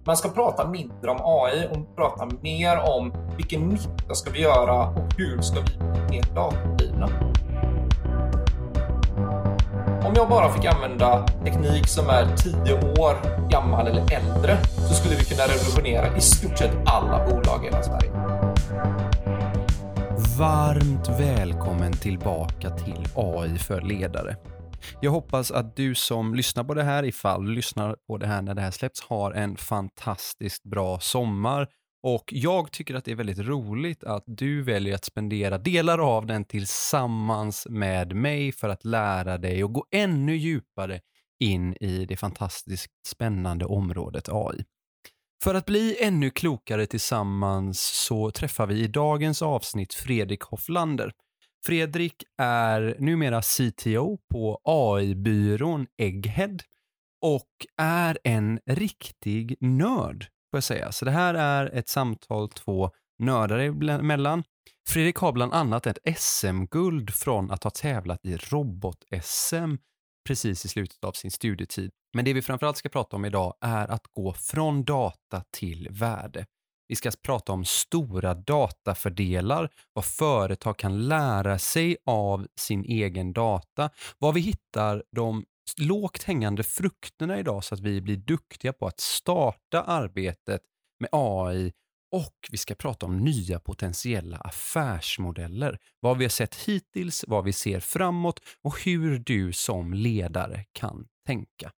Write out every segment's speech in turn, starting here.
Man ska prata mindre om AI och prata mer om vilken nytta ska vi göra och hur ska vi bli mer datadrivna. Om jag bara fick använda teknik som är 10 år gammal eller äldre så skulle vi kunna revolutionera i stort sett alla bolag i hela Sverige. Varmt välkommen tillbaka till AI för ledare. Jag hoppas att du som lyssnar på det här, ifall du lyssnar på det här när det här släpps, har en fantastiskt bra sommar. Och jag tycker att det är väldigt roligt att du väljer att spendera delar av den tillsammans med mig för att lära dig och gå ännu djupare in i det fantastiskt spännande området AI. För att bli ännu klokare tillsammans så träffar vi i dagens avsnitt Fredrik Hofflander. Fredrik är numera CTO på AI-byrån Egghead och är en riktig nörd, får jag säga. Så det här är ett samtal två nördar emellan. Fredrik har bland annat ett SM-guld från att ha tävlat i robot-SM precis i slutet av sin studietid. Men det vi framförallt ska prata om idag är att gå från data till värde. Vi ska prata om stora datafördelar, vad företag kan lära sig av sin egen data, vad vi hittar de lågt hängande frukterna idag så att vi blir duktiga på att starta arbetet med AI, och vi ska prata om nya potentiella affärsmodeller, vad vi har sett hittills, vad vi ser framåt och hur du som ledare kan tänka.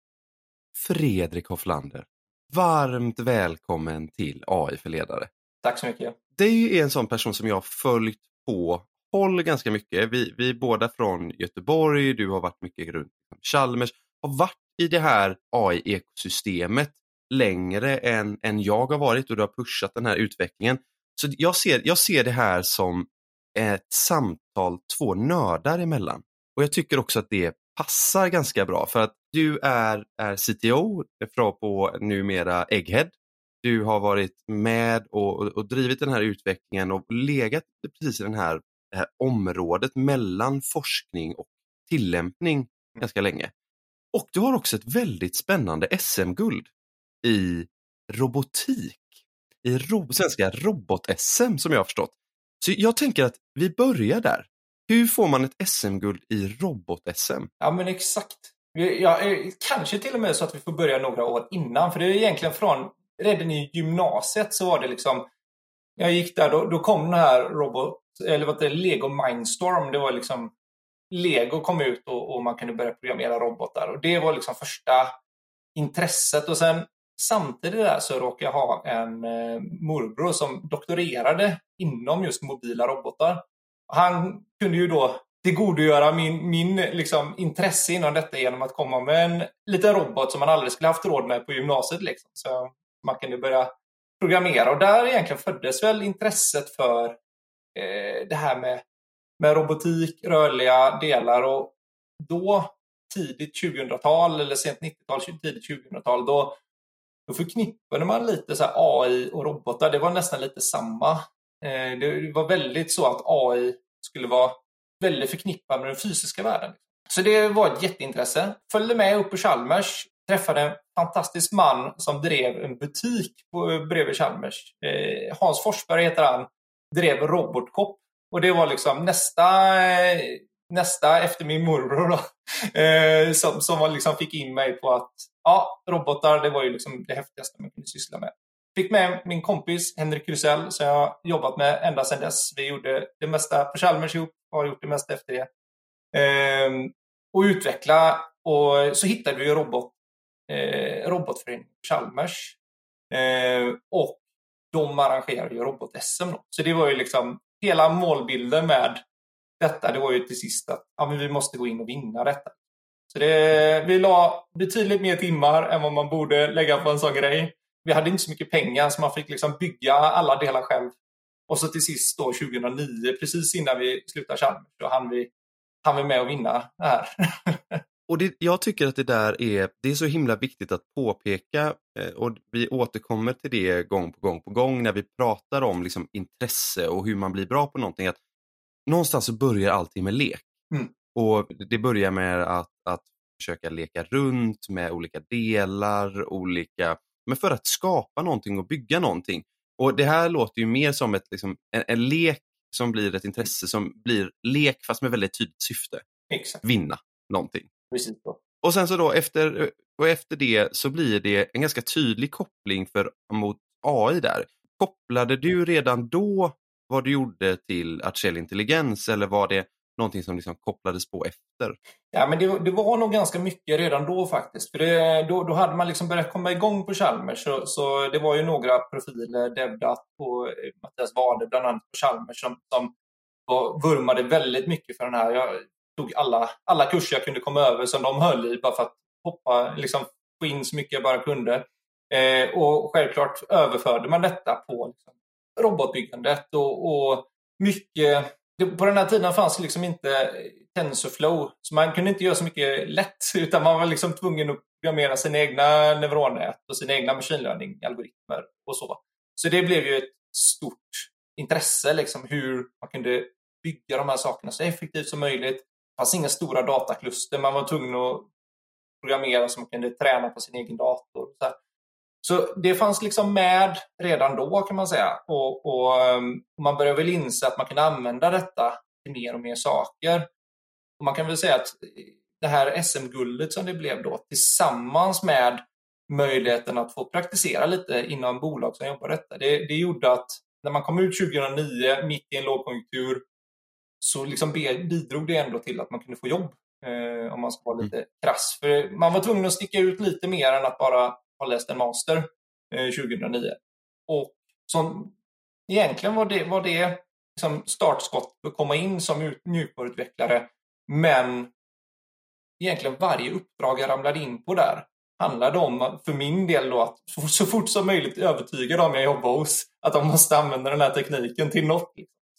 Fredrik Hofflander, varmt välkommen till AI för ledare. Tack så mycket. Det är ju en sån person som jag har följt på håll ganska mycket. Vi är båda från Göteborg, du har varit mycket runt Chalmers, har varit i det här AI-ekosystemet längre än jag har varit, och du har pushat den här utvecklingen. Så jag ser det här som ett samtal två nördar emellan. Och jag tycker också att det passar ganska bra, för att du är CTO på numera Egghead. Du har varit med och drivit den här utvecklingen och legat precis i det här området mellan forskning och tillämpning ganska länge. Och du har också ett väldigt spännande SM-guld i robotik, i svenska robot-SM som jag har förstått. Så jag tänker att vi börjar där. Hur får man ett SM-guld i robot-SM? Ja, men exakt. Kanske till och med så att vi får börja några år innan. För det är egentligen redan i gymnasiet så var det liksom, jag gick där, då kom den här Lego Mindstorm. Det var liksom, Lego kom ut och man kunde börja programmera robotar. Och det var liksom första intresset. Och sen samtidigt där så råkade jag ha en morbror som doktorerade inom just mobila robotar. Han kunde ju då tillgodogöra min liksom intresse inom detta genom att komma med en liten robot som man aldrig skulle haft råd med på gymnasiet. Liksom. Så man kunde börja programmera. Och där egentligen föddes väl intresset för det här med robotik, rörliga delar. Och då, tidigt 2000-tal eller sent 90-tal, tidigt 2000-tal, då förknippade man lite så här AI och robotar. Det var nästan lite samma. Det var väldigt så att AI skulle vara väldigt förknippad med den fysiska världen. Så det var ett jätteintresse. Följde med upp på Chalmers, träffade en fantastisk man som drev en butik bredvid Chalmers. Hans Forsberg heter han, drev Robotshop. Och det var liksom nästa efter min morbror då, som liksom fick in mig på att robotar, det var ju liksom det häftigaste man kunde syssla med. Fick med min kompis Henrik Krusell som jag har jobbat med ända sedan dess. Vi gjorde det mesta på Chalmers ihop och har gjort det mesta efter det. Och utveckla, och så hittade vi ju robotföreningen på Chalmers. Och de arrangerade ju robot-SM då. Så det var ju liksom hela målbilden med detta, det var ju till sist att men vi måste gå in och vinna detta. Så vi la betydligt mer timmar än vad man borde lägga på en sån grej. Vi hade inte så mycket pengar så man fick liksom bygga alla delar själv. Och så till sist då 2009, precis innan vi slutade Chalmers, då hann vi med att vinna det här. Och jag tycker att det är så himla viktigt att påpeka, och vi återkommer till det gång på gång när vi pratar om liksom intresse och hur man blir bra på någonting, att någonstans så börjar allting med lek. Och det börjar med att försöka leka runt med olika delar, men för att skapa någonting och bygga någonting. Och det här låter ju mer som en lek som blir ett intresse som blir lek fast med väldigt tydligt syfte. Exakt. Vinna någonting. Precis så. Och sen så då efter det så blir det en ganska tydlig koppling mot AI där. Kopplade du redan då vad du gjorde till artificiell intelligens eller var det någonting som liksom kopplades på efter? Ja, men det var nog ganska mycket redan då faktiskt. För då hade man liksom börjat komma igång på Chalmers. Så det var ju några profiler, Devdat och Mattias Wade bland annat på Chalmers som vurmade väldigt mycket för den här. Jag tog alla kurser jag kunde komma över som de höll i bara för att liksom få in så mycket jag bara kunde. Och självklart överförde man detta på liksom robotbyggandet och mycket. På den här tiden fanns det liksom inte TensorFlow, så man kunde inte göra så mycket lätt, utan man var liksom tvungen att programmera sina egna neuronnät och sina egna machine learning-algoritmer och så. Så det blev ju ett stort intresse liksom, hur man kunde bygga de här sakerna så effektivt som möjligt. Det fanns inga stora datakluster, man var tvungen att programmera så man kunde träna på sin egen dator. Så det fanns liksom med redan då kan man säga. Och man började väl inse att man kan använda detta till mer och mer saker. Och man kan väl säga att det här SM-guldet som det blev då tillsammans med möjligheten att få praktisera lite inom bolag som jobbar detta. Det gjorde att när man kom ut 2009 mitt i en lågkonjunktur så liksom bidrog det ändå till att man kunde få jobb. Om man ska vara lite krass. För man var tvungen att sticka ut lite mer än att bara ha läst en master 2009. Och som egentligen var det liksom startskott för att komma in som mjukvaruutvecklare. Men egentligen varje uppdrag jag ramlade in på där handlade om, för min del då, att så fort som möjligt övertyga dem jag jobbar hos att de måste använda den här tekniken till något.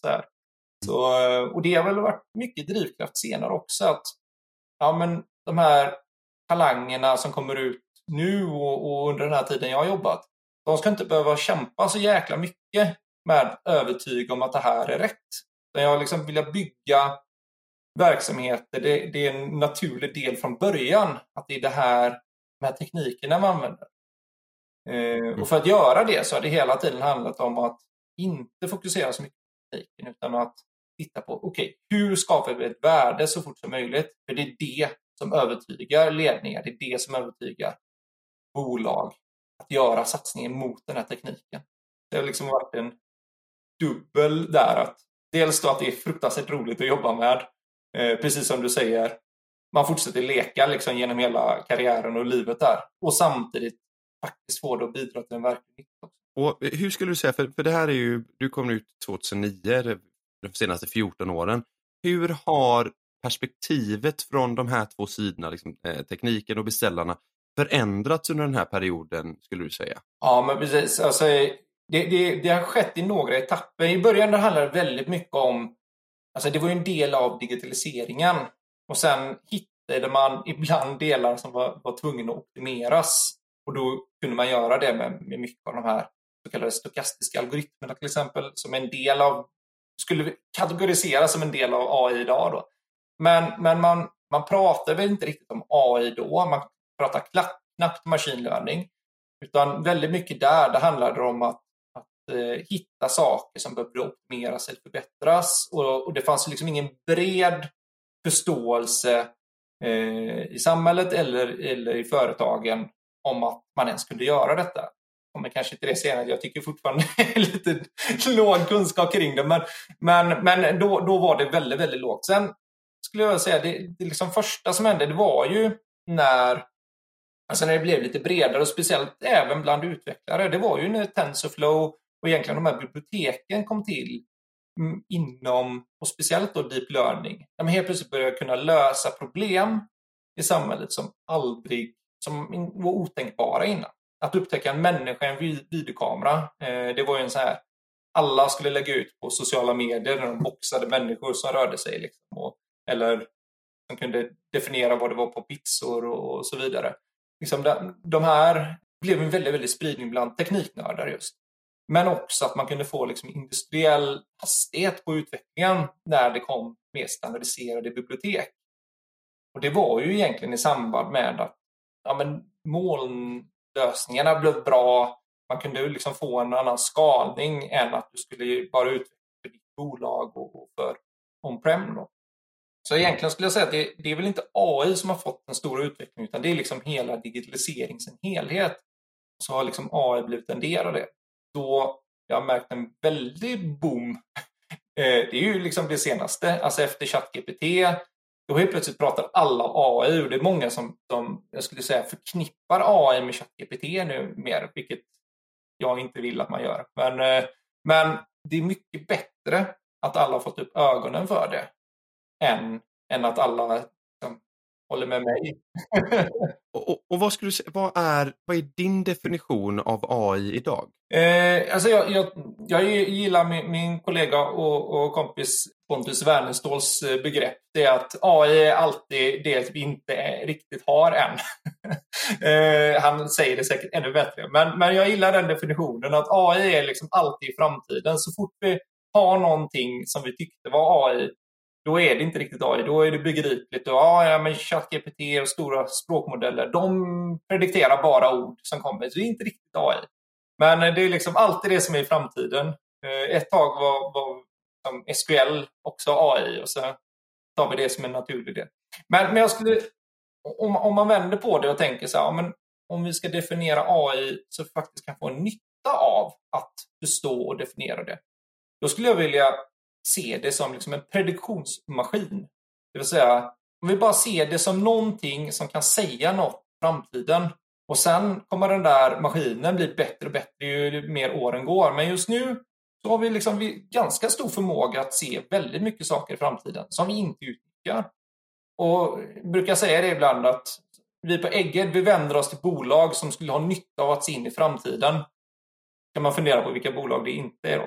Och det har väl varit mycket drivkraft senare också, att ja, men de här talangerna som kommer ut nu och under den här tiden jag har jobbat, de ska inte behöva kämpa så jäkla mycket med övertyg om att det här är rätt. Jag liksom vill bygga verksamheter, det är en naturlig del från början att det är de här teknikerna man använder. Och för att göra det så har det hela tiden handlat om att inte fokusera så mycket på tekniken utan att titta på, hur skapar vi ett värde så fort som möjligt? För det är det som övertygar ledningar, det är det som övertygar bolag att göra satsningen mot den här tekniken. Det har liksom varit en dubbel där, att dels då att det är fruktansvärt roligt att jobba med, precis som du säger, man fortsätter leka liksom genom hela karriären och livet där, och samtidigt faktiskt få det att bidra till en verklighet. Och hur skulle du säga, för det här är ju, du kom ut 2009, de senaste 14 åren. Hur har perspektivet från de här två sidorna, liksom, tekniken och beställarna, förändrats under den här perioden, skulle du säga? Ja, men precis. Alltså, det har skett i några etapper. I början handlade det väldigt mycket om, alltså det var ju en del av digitaliseringen. Och sen hittade man ibland delar som var tvungna att optimeras. Och då kunde man göra det med mycket av de här så kallade stokastiska algoritmerna till exempel, som en del av, skulle kategoriseras som en del av AI idag då. Men man pratar väl inte riktigt om AI då, man pratar knappt machine learning, utan väldigt mycket det handlade om att hitta saker som behöver optimeras eller förbättras, och det fanns liksom ingen bred förståelse i samhället eller i företagen om att man ens kunde göra detta. Men kanske inte det senare, jag tycker fortfarande lite låg kunskap kring det, men då var det väldigt, väldigt lågt. Sen skulle jag säga, det liksom första som hände, det var ju när det blev lite bredare, och speciellt även bland utvecklare, det var ju när TensorFlow och egentligen de här biblioteken kom till inom, och speciellt då deep learning, där man helt plötsligt började kunna lösa problem i samhället som var otänkbara innan. Att upptäcka en människa i en videokamera, det var ju en så här, alla skulle lägga ut på sociala medier när de boxade människor som rörde sig liksom, eller som kunde definiera vad det var på pizzor och så vidare. Liksom de här blev en väldigt, väldigt spridning bland tekniknördar just. Men också att man kunde få liksom industriell hastighet på utvecklingen när det kom mer standardiserade bibliotek. Och det var ju egentligen i samband med att lösningarna blev bra. Man kunde liksom få en annan skalning än att du skulle bara utveckla för ditt bolag och för on-prem då. Så egentligen skulle jag säga att det är väl inte AI som har fått en stor utveckling, utan det är liksom hela digitalisering sin helhet. Så har liksom AI blivit en del av det. Då jag har märkt en väldig boom. Det är ju liksom det senaste. Alltså efter ChatGPT, då helt plötsligt pratar alla AI. Och det är många som jag skulle säga förknippar AI med ChatGPT nu mer. Vilket jag inte vill att man gör. Men det är mycket bättre att alla har fått upp ögonen för det. Än att alla liksom håller med mig. Och vad skulle du säga, vad är din definition av AI idag? Alltså jag gillar min kollega och kompis Pontus Werneståls begrepp. Det är att AI är alltid det vi inte riktigt har än. Han säger det säkert ännu bättre. Men jag gillar den definitionen att AI är liksom alltid i framtiden. Så fort vi har någonting som vi tyckte var AI, då är det inte riktigt AI. Då är det begripligt. Men ChatGPT och stora språkmodeller, de predikterar bara ord som kommer. Så det är inte riktigt AI. Men det är liksom alltid det som är i framtiden. Ett tag var som SQL också AI, och så tar vi det som en naturlig del. Men jag skulle, om man vänder på det och tänker så här, men om vi ska definiera AI så faktiskt kan få en nytta av att förstå och definiera det. Då skulle jag vilja se det som liksom en prediktionsmaskin. Det vill säga, om vi bara ser det som någonting som kan säga något i framtiden. Och sen kommer den där maskinen bli bättre och bättre ju mer åren går. Men just nu så har vi liksom ganska stor förmåga att se väldigt mycket saker i framtiden som vi inte utnyttjar. Och jag brukar säga det ibland att vi på Egghead, vi vänder oss till bolag som skulle ha nytta av att se in i framtiden. Kan man fundera på vilka bolag det inte är då.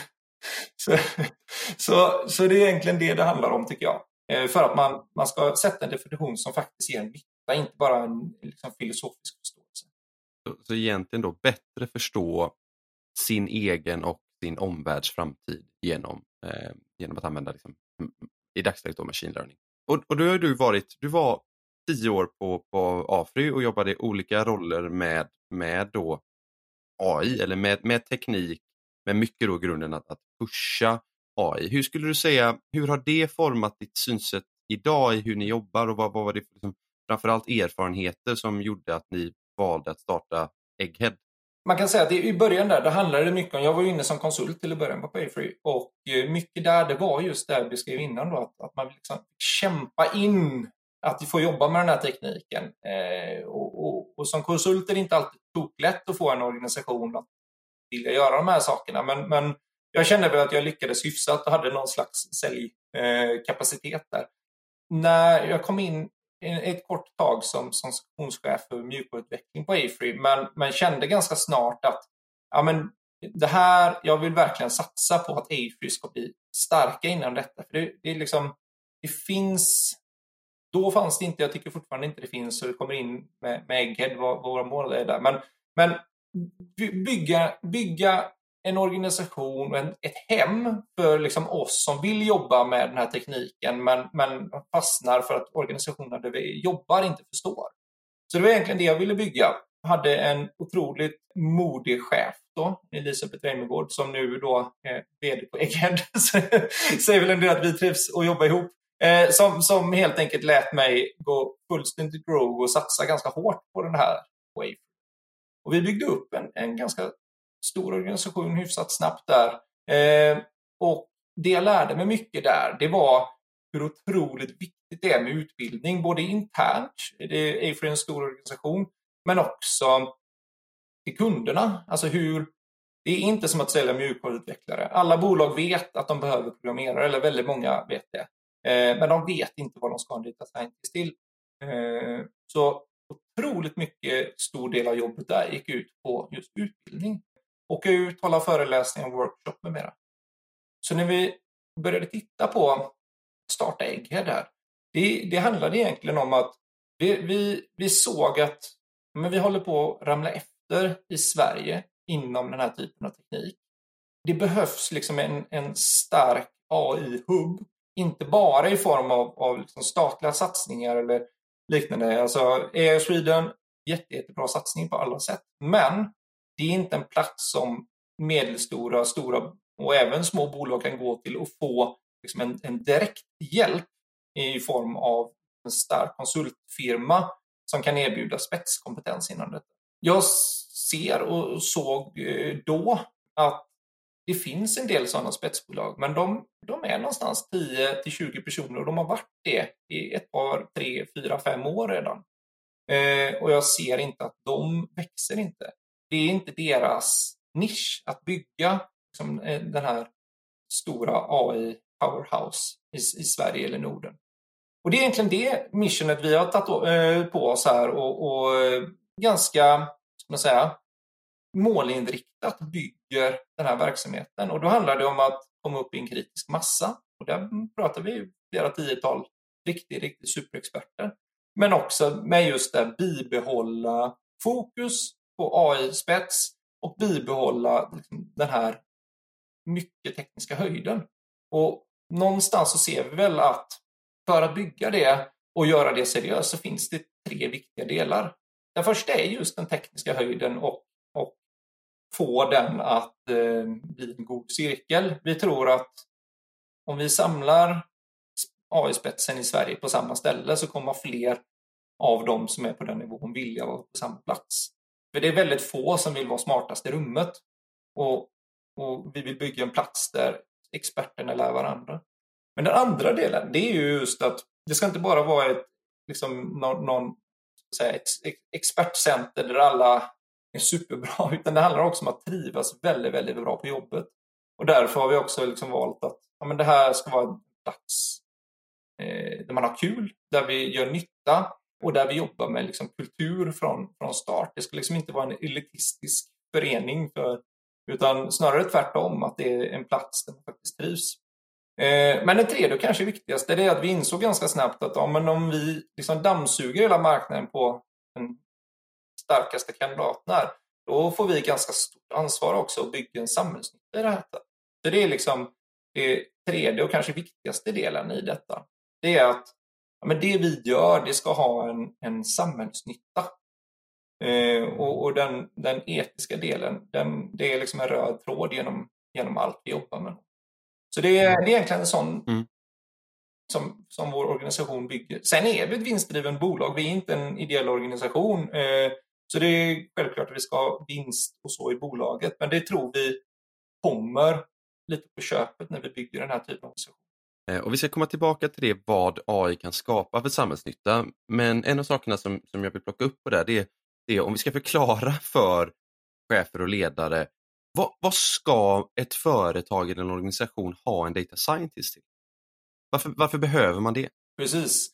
Så det är egentligen det handlar om, tycker jag. För att man ska sätta en definition som faktiskt ger en nytta, inte bara en liksom filosofisk förståelse. Så egentligen då bättre förstå sin egen och sin omvärlds framtid genom att använda liksom, i dagsläget då machine learning. Och då har du var 10 år på AFRY och jobbade i olika roller med då AI eller med teknik, med mycket då grunden att pusha AI. Hur skulle du säga, hur har det format ditt synsätt idag i hur ni jobbar, och vad var det för liksom, framförallt erfarenheter som gjorde att ni valde att starta Egghead? Man kan säga att i början där, det handlade mycket om, jag var ju inne som konsult till början på AFRY, och mycket där, det var just det jag beskrev innan då, att man liksom kämpa in att få jobba med den här tekniken. Och som konsult är det inte alltid lätt att få en organisation att vilja göra de här sakerna, men jag kände väl att jag lyckades hyfsat och hade någon slags säljkapacitet där. När jag kom in ett kort tag som sektionschef för mjukvaruutveckling på AFRY, men kände ganska snart att det här, jag vill verkligen satsa på att AFRY ska bli starka innan detta. För det är liksom, det finns, då fanns det inte, jag tycker fortfarande inte det finns, så det kommer in med Egghead vad våra mål är där. Men bygga en organisation och ett hem för liksom oss som vill jobba med den här tekniken, men fastnar för att organisationen där vi jobbar inte förstår. Så det var egentligen det jag ville bygga. Jag hade en otroligt modig chef då, Elisabeth Reimegård, som nu då är vd på Egghead. Säger väl en del att vi trivs och jobbar ihop. Som helt enkelt lät mig gå fullständigt rogue och satsa ganska hårt på den här wave. Och vi byggde upp en ganska stor organisation hyfsat snabbt där. Och det jag lärde mig mycket där, det var hur otroligt viktigt det är med utbildning. Både internt, det är för en stor organisation, men också till kunderna. Alltså det är inte som att sälja mjukvaruutvecklare. Alla bolag vet att de behöver programmerare, eller väldigt många vet det. Men de vet inte vad de ska ha en data scientist till. Så otroligt mycket stor del av jobbet där gick ut på just utbildning. Åka ut, hålla föreläsningar, workshop med mera. Så när vi började titta på starta Egghead här, det handlade egentligen om att vi såg att vi håller på att ramla efter i Sverige inom den här typen av teknik. Det behövs liksom en stark AI-hub, inte bara i form av liksom statliga satsningar eller liknande. Alltså AI Sweden jättebra satsning på alla sätt. Men det är inte en plats som medelstora, stora och även små bolag kan gå till och få liksom en direkt hjälp i form av en stark konsultfirma som kan erbjuda spetskompetens inom det. Jag ser och såg då att det finns en del sådana spetsbolag, men de är någonstans 10-20 personer och de har varit det i ett par, 3, 4, 5 år redan. Och jag ser inte att de växer inte. Det är inte deras nisch att bygga liksom, den här stora AI powerhouse i Sverige eller Norden. Och det är egentligen det missionet vi har tagit på oss här och ganska, ska man säga, målinriktat bygger den här verksamheten. Och då handlar det om att komma upp i en kritisk massa. Och där pratar vi flera 10-tal riktigt superexperter. Men också med just det bibehålla fokus på AI-spets och bibehålla liksom, den här mycket tekniska höjden. Och någonstans så ser vi väl att för att bygga det och göra det seriöst så finns det 3 viktiga delar. Den första är just den tekniska höjden och få den att bli en god cirkel. Vi tror att om vi samlar AI-spetsen i Sverige på samma ställe så kommer fler av dem som är på den nivån vilja vara på samma plats. För det är väldigt få som vill vara smartast i rummet. Och vi vill bygga en plats där experterna lär varandra. Men den andra delen, det är ju just att det ska inte bara vara ett expertcenter där alla är superbra, utan det handlar också om att trivas väldigt, väldigt bra på jobbet. Och därför har vi också liksom valt att det här ska vara en plats där man har kul, där vi gör nytta och där vi jobbar med liksom kultur från start. Det ska liksom inte vara en elitistisk förening utan snarare tvärtom, att det är en plats där man faktiskt trivs. Men det tredje och kanske viktigaste är att vi insåg ganska snabbt att om vi liksom dammsuger hela marknaden på den starkaste kandidaten här, då får vi ganska stort ansvar också att bygga en samhällsnytta i det här. Så det är liksom det tredje och kanske viktigaste delen i detta. Det är att det vi gör, det ska ha en samhällsnytta. Och den etiska delen, det är liksom en röd tråd genom allt vi jobbar med. Så det är egentligen en sån som vår organisation bygger. Sen är vi ett vinstdriven bolag, vi är inte en ideell organisation. Så det är självklart att vi ska ha vinst och så i bolaget. Men det tror vi kommer lite på köpet när vi bygger den här typen av organisation. Och vi ska komma tillbaka till det vad AI kan skapa för samhällsnytta. Men en av sakerna som jag vill plocka upp på det är om vi ska förklara för chefer och ledare vad ska ett företag eller en organisation ha en data scientist till? Varför behöver man det? Precis.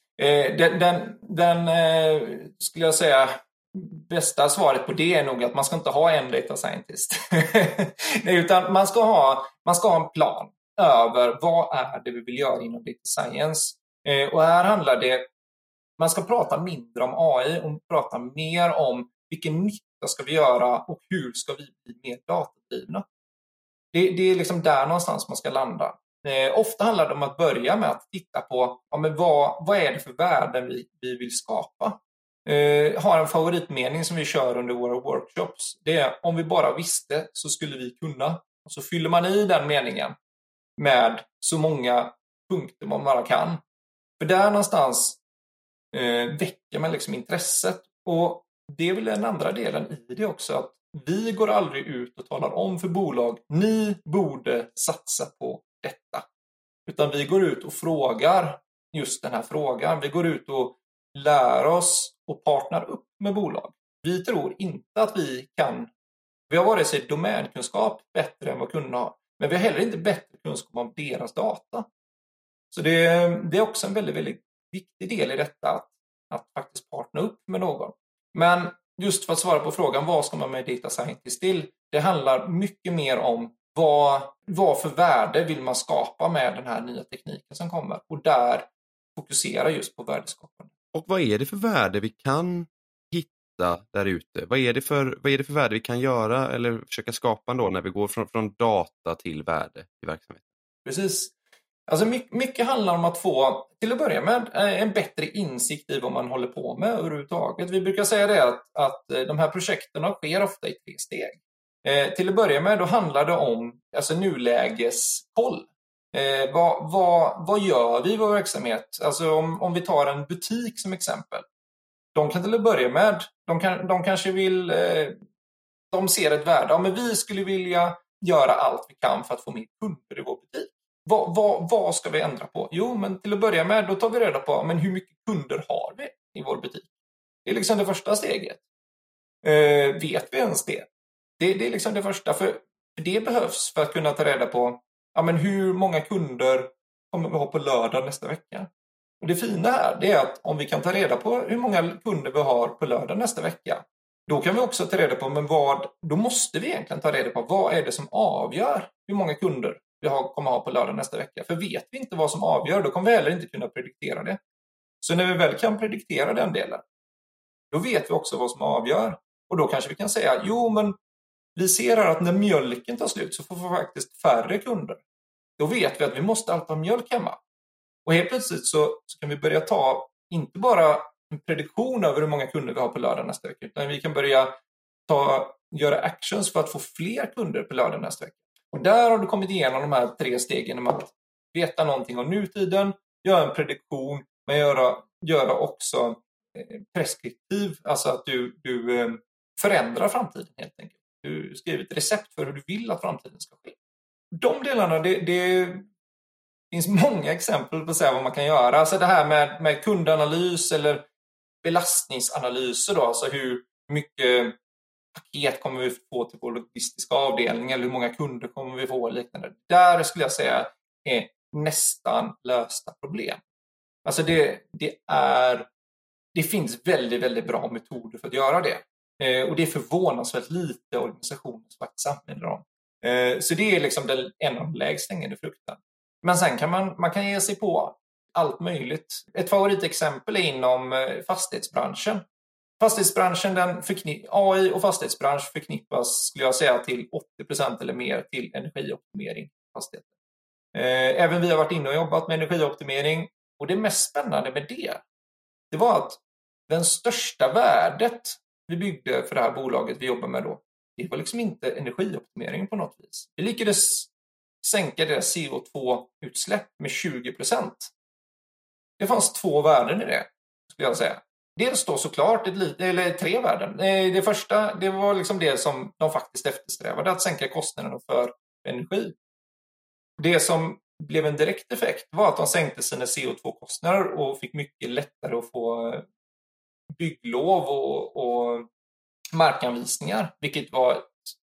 Den skulle jag säga bästa svaret på det är nog att man ska inte ha en data scientist. Nej, utan man ska ha en plan över vad är det vi vill göra inom data science. Och här handlar det, man ska prata mindre om AI och prata mer om vilken nytta ska vi göra och hur ska vi bli mer datadrivna. Det är liksom där någonstans man ska landa. Ofta handlar det om att börja med att titta på vad är det för värden vi vill skapa. Har en favoritmening som vi kör under våra workshops. Det är om vi bara visste så skulle vi kunna. Och så fyller man i den meningen med så många punkter man bara kan. För där någonstans väcker man liksom intresset. Och det är väl den andra delen i det också. Att vi går aldrig ut och talar om för bolag, ni borde satsa på detta. Utan vi går ut och frågar just den här frågan. Vi går ut och lär oss och partner upp med bolag. Vi tror inte att vi har vare sig domänkunskap bättre än vad kunderna har. Men vi har heller inte bättre kunskap om deras data. Så det är också en väldigt, väldigt viktig del i detta att faktiskt partner upp med någon. Men just för att svara på frågan, vad ska man med data scientist till? Det handlar mycket mer om vad för värde vill man skapa med den här nya tekniken som kommer. Och där fokusera just på värdeskapande. Och vad är det för värde vi kan hitta där ute? Vad är det för värde vi kan göra eller försöka skapa då när vi går från data till värde i verksamheten? Precis. Alltså mycket handlar om att få, till att börja med, en bättre insikt i vad man håller på med överhuvudtaget. Vi brukar säga det att de här projekten sker ofta i 3 steg. Till att börja med då handlar det om alltså nulägeskoll. Vad gör vi i vår verksamhet? Alltså om vi tar en butik som exempel. De kan till att börja med, de kanske vill, de ser ett värde. Ja, men vi skulle vilja göra allt vi kan för att få mer kunder i vår butik. Vad ska vi ändra på? Jo, men till att börja med då tar vi reda på men hur mycket kunder har vi i vår butik. Det är liksom det första steget. Vet vi ens det? Det är liksom det första. För det behövs för att kunna ta reda på ja, men hur många kunder kommer vi ha på lördag nästa vecka. Och det fina här det är att om vi kan ta reda på hur många kunder vi har på lördag nästa vecka. Då kan vi också ta reda på då måste vi egentligen ta reda på vad är det som avgör hur många kunder vi kommer ha på lördag nästa vecka. För vet vi inte vad som avgör, då kommer vi heller inte kunna prediktera det. Så när vi väl kan prediktera den delen, då vet vi också vad som avgör. Och då kanske vi kan säga, jo men vi ser här att när mjölken tar slut så får vi faktiskt färre kunder. Då vet vi att vi måste alltid ha mjölk hemma. Och helt plötsligt så kan vi börja ta, inte bara en prediktion över hur många kunder vi har på lördag nästa vecka, utan vi kan börja göra actions för att få fler kunder på lördag nästa vecka. Och där har du kommit igenom de här 3 stegen om att veta någonting om nutiden, göra en prediktion, men göra också preskriptiv, alltså att du förändrar framtiden helt enkelt. Du skriver ett recept för hur du vill att framtiden ska ske. De delarna, det finns många exempel på vad man kan göra. Alltså det här med kundanalys eller belastningsanalyser då, alltså hur mycket paket kommer vi få till vår logistiska avdelning eller hur många kunder kommer vi få och liknande. Där skulle jag säga är nästan lösta problem. Alltså det finns väldigt, väldigt bra metoder för att göra det. Och det är förvånansvärt lite organisationer som faktiskt använder dem. Så det är liksom en av de lägst hängande frukten. Men sen kan man kan ge sig på allt möjligt. Ett favoritexempel är inom fastighetsbranschen. AI och fastighetsbransch förknippas, skulle jag säga, till 80% eller mer till energioptimering på fastigheter. Även vi har varit inne och jobbat med energioptimering. Och det mest spännande med det var att den största värdet vi byggde för det här bolaget vi jobbar med då, det var liksom inte energioptimering på något vis. Vi lyckades sänka deras CO2-utsläpp med 20%. Det fanns 2 värden i det, skulle jag säga. Dels då såklart 3 värden. Det första, det var liksom det som de faktiskt eftersträvade, att sänka kostnaderna för energi. Det som blev en direkt effekt var att de sänkte sina CO2-kostnader och fick mycket lättare att få bygglov och markanvisningar, vilket var ett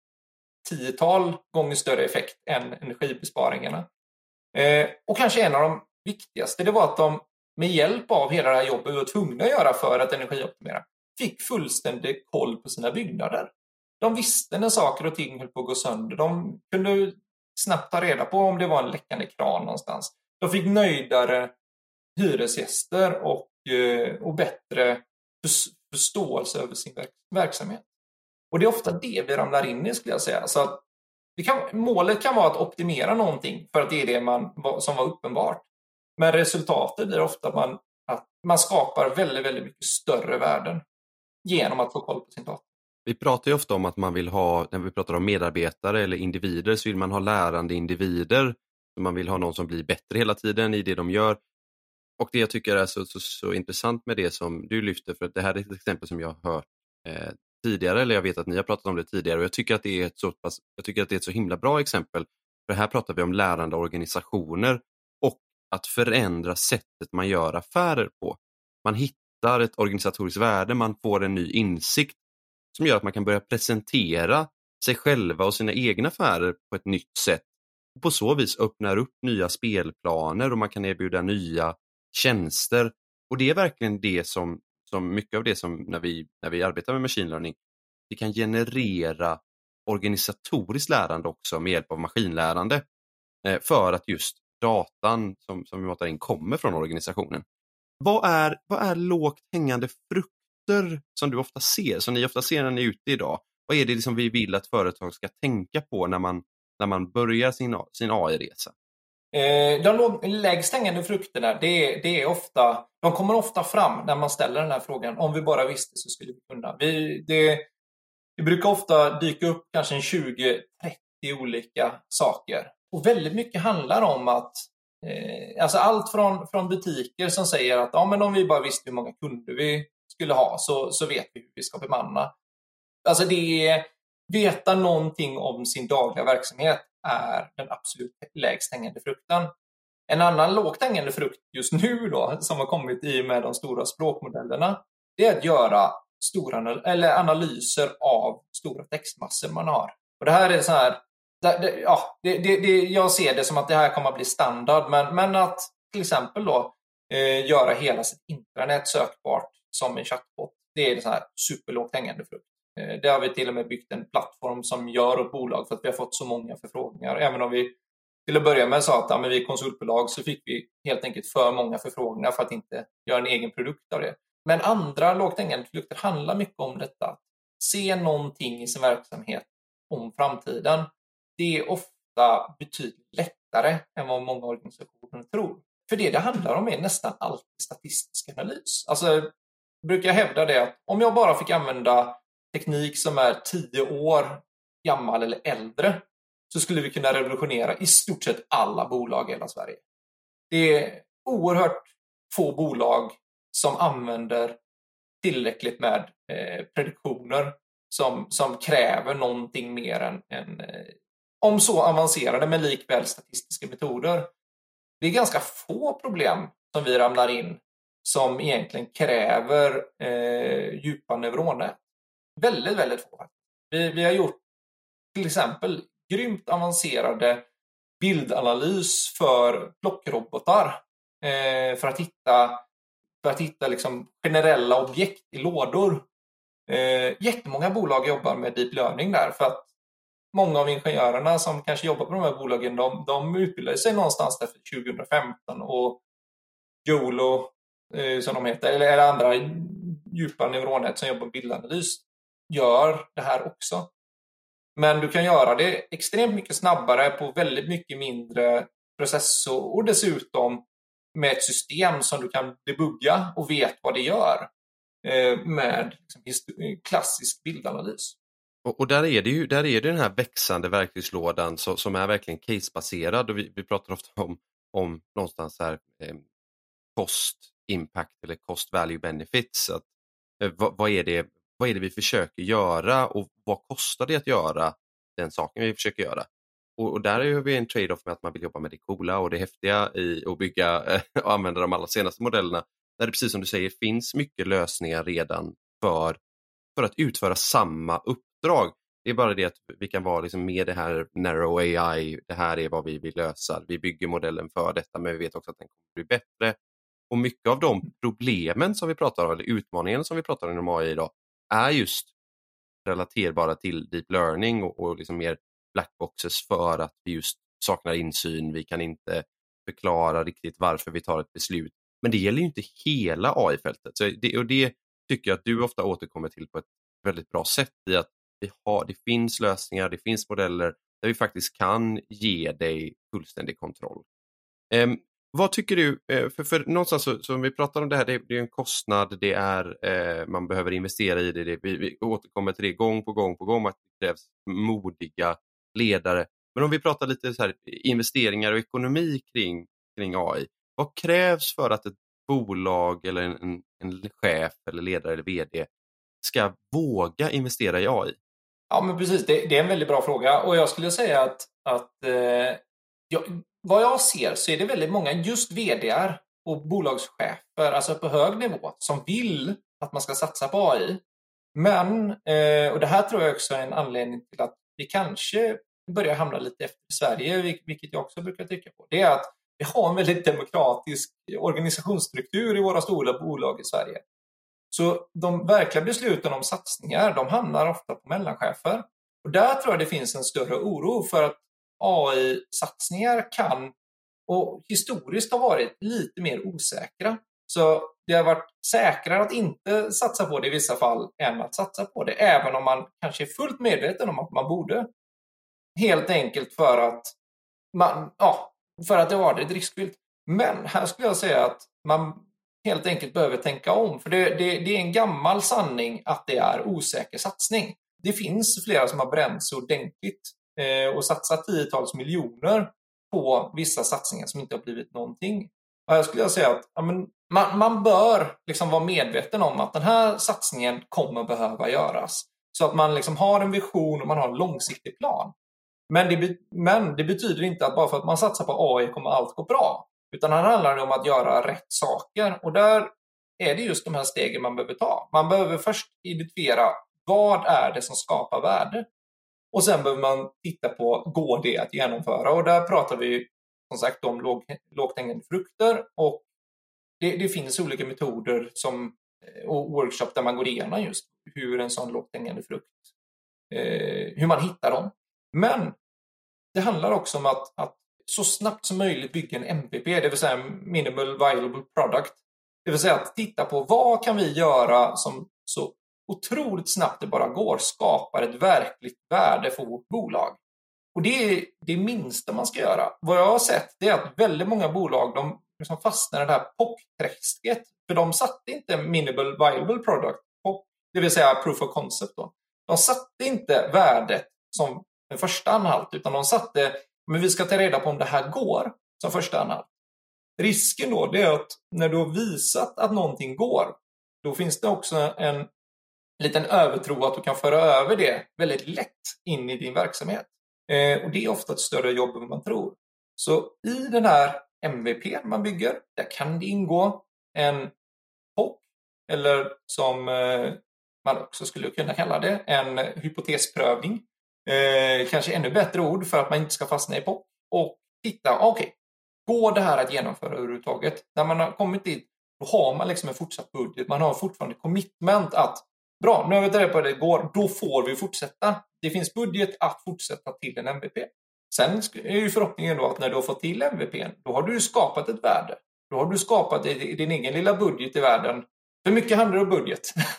10-tal gånger större effekt än energibesparingarna. Och kanske en av de viktigaste, det var att de med hjälp av hela det här jobbet vi var tvungna att göra för att energioptimera, fick fullständig koll på sina byggnader. De visste när saker och ting höll på att gå sönder. De kunde snabbt ta reda på om det var en läckande kran någonstans. De fick nöjdare hyresgäster och bättre förståelse över sin verksamhet. Och det är ofta det vi ramlar in i, skulle jag säga. Så att målet kan vara att optimera någonting för att det är det som var uppenbart. Men resultatet blir ofta att man skapar väldigt, väldigt mycket större värden genom att få koll på sin data. Vi pratar ju ofta om att man vill ha, när vi pratar om medarbetare eller individer, så vill man ha lärande individer. Man vill ha någon som blir bättre hela tiden i det de gör. Och det jag tycker är så intressant med det som du lyfter, för att det här är ett exempel som jag har hört tidigare, eller jag vet att ni har pratat om det tidigare, och jag tycker att det är ett så himla bra exempel. För här pratar vi om lärande organisationer och att förändra sättet man gör affärer på. Man hittar ett organisatoriskt värde, man får en ny insikt som gör att man kan börja presentera sig själva och sina egna affärer på ett nytt sätt. Och på så vis öppnar upp nya spelplaner och man kan erbjuda nya tjänster. Och det är verkligen det som mycket av det som när vi arbetar med machine learning, vi kan generera organisatoriskt lärande också med hjälp av maskinlärande, för att just datan som vi matar in kommer från organisationen. Vad är lågt hängande frukter som du ofta ser, som ni ofta ser när ni är ute idag? Vad är det som vi vill att företag ska tänka på när man börjar sin AI-resa? De lägst hängande frukterna, det är ofta, de kommer ofta fram när man ställer den här frågan. Om vi bara visste så skulle vi kunna. Det brukar ofta dyka upp kanske 20-30 olika saker. Och väldigt mycket handlar om att alltså allt från butiker som säger att ja, men om vi bara visste hur många kunder vi skulle ha så vet vi hur vi ska bemanna. Alltså veta någonting om sin dagliga verksamhet är den absolut lägst hängande frukten. En annan lågt hängande frukt just nu då, som har kommit i med de stora språkmodellerna, det är att göra analyser av stora textmassor man har. Och det här är så här, jag ser det som att det här kommer att bli standard, men att till exempel då göra hela sitt intranät sökbart som en chatbot, det är så här superlågt hängande frukt. Det har vi till och med byggt en plattform som gör åt bolag för att vi har fått så många förfrågningar. Även om vi till att börja med sa att men vi är konsultbolag, så fick vi helt enkelt för många förfrågningar för att inte göra en egen produkt av det. Men andra lågt hängande frukter handlar mycket om detta. Se någonting i sin verksamhet om framtiden. Det är ofta betydligt lättare än vad många organisationer tror. För det handlar om är nästan alltid statistisk analys. Alltså, jag brukar hävda det att om jag bara fick använda teknik som är 10 år gammal eller äldre, så skulle vi kunna revolutionera i stort sett alla bolag i hela Sverige. Det är oerhört få bolag som använder tillräckligt med prediktioner som kräver någonting mer än om så avancerade men likväl statistiska metoder. Det är ganska få problem som vi ramlar in som egentligen kräver djupa neuronnät. Väldigt, väldigt få. Vi har gjort till exempel grymt avancerade bildanalys för plockrobotar för att hitta liksom generella objekt i lådor. Jättemånga bolag jobbar med deep learning där, för att många av ingenjörerna som kanske jobbar på de här bolagen, de utbildade sig någonstans efter 2015, och YOLO som de heter, eller andra djupa neuronnät som jobbar med bildanalys gör det här också. Men du kan göra det extremt mycket snabbare på väldigt mycket mindre processor, och dessutom med ett system som du kan debugga och vet vad det gör med liksom klassisk bildanalys. Och där är det den här växande verktygslådan som är verkligen casebaserad, och vi pratar ofta om någonstans här cost impact eller cost value benefits. Att, vad är det vi försöker göra och vad kostar det att göra den saken vi försöker göra? Och där har vi en trade-off med att man vill jobba med det coola och det häftiga i att bygga och använda de allra senaste modellerna. Där det, precis som du säger, finns mycket lösningar redan för att utföra samma uppdrag. Det är bara det att vi kan vara liksom med det här narrow AI, det här är vad vi vill lösa. Vi bygger modellen för detta, men vi vet också att den kommer bli bättre. Och mycket av de problemen som vi pratar om, eller utmaningarna som vi pratar om inom AI idag, är just relaterbara till deep learning och liksom mer blackboxes, för att vi just saknar insyn. Vi kan inte förklara riktigt varför vi tar ett beslut. Men det gäller ju inte hela AI-fältet. Så det tycker jag att du ofta återkommer till på ett väldigt bra sätt, i att det finns lösningar, det finns modeller där vi faktiskt kan ge dig fullständig kontroll. Vad tycker du, för någonstans som vi pratar om det här, det är en kostnad, det är man behöver investera i det, vi återkommer till det gång på gång, att det krävs modiga ledare. Men om vi pratar lite så här investeringar och ekonomi kring AI, vad krävs för att ett bolag eller en chef eller ledare eller vd ska våga investera i AI? Ja, men precis, det är en väldigt bra fråga, och jag skulle säga att vad jag ser så är det väldigt många just vd:ar och bolagschefer, alltså på hög nivå, som vill att man ska satsa på AI. Men, och det här tror jag också är en anledning till att vi kanske börjar hamna lite efter i Sverige, vilket jag också brukar tycka på. Det är att vi har en väldigt demokratisk organisationsstruktur i våra stora bolag i Sverige. Så de verkliga besluten om satsningar, de hamnar ofta på mellanchefer. Och där tror jag det finns en större oro för att AI-satsningar kan och historiskt har varit lite mer osäkra. Så det har varit säkrare att inte satsa på det i vissa fall än att satsa på det, även om man kanske är fullt medveten om att man borde. Helt enkelt för att För att det är riskfyllt. Men här skulle jag säga att man helt enkelt behöver tänka om. För det är en gammal sanning att det är osäker satsning. Det finns flera som har bränt sig ordentligt och satsat 10-tals miljoner på vissa satsningar som inte har blivit någonting. Och jag skulle säga att man bör liksom vara medveten om att den här satsningen kommer behöva göras. Så att man liksom har en vision och man har en långsiktig plan. Men det betyder inte att bara för att man satsar på AI kommer allt gå bra. Utan det handlar om att göra rätt saker. Och där är det just de här stegen man behöver ta. Man behöver först identifiera vad är det som skapar värde. Och sen behöver man titta på, går det att genomföra? Och där pratar vi som sagt om lågt hängande frukter. Och det finns olika metoder och workshop där man går igenom just hur en sån lågt hängande frukt, hur man hittar dem. Men det handlar också om att så snabbt som möjligt bygga en MVP, det vill säga Minimal Viable Product. Det vill säga att titta på vad kan vi göra som så otroligt snabbt det bara går skapar ett verkligt värde för vårt bolag. Och det är det minsta man ska göra. Vad jag har sett är att väldigt många bolag de liksom fastnar i det här POC-träsket. För de satte inte Minimal Viable Product, POC, det vill säga Proof of Concept då. De satte inte värdet som en första anhalt, utan de satte, men vi ska ta reda på om det här går som första anhalt. Risken då det är att när du har visat att någonting går, då finns det också en liten övertro att du kan föra över det väldigt lätt in i din verksamhet. Och det är ofta ett större jobb än man tror. Så i den här MVP man bygger, där kan det ingå en POC, eller som man också skulle kunna kalla det, en hypotesprövning. Kanske ännu bättre ord för att man inte ska fastna i POC. Och titta, går det här att genomföra överhuvudtaget? När man har kommit dit, då har man liksom en fortsatt budget. Man har fortfarande commitment att bra, nu har vi tagit på det går, då får vi fortsätta. Det finns budget att fortsätta till en MVP. Sen är ju förhoppningen då att när du har fått till MVP, då har du skapat ett värde. Då har du skapat din egen lilla budget i världen. För mycket handlar om budget.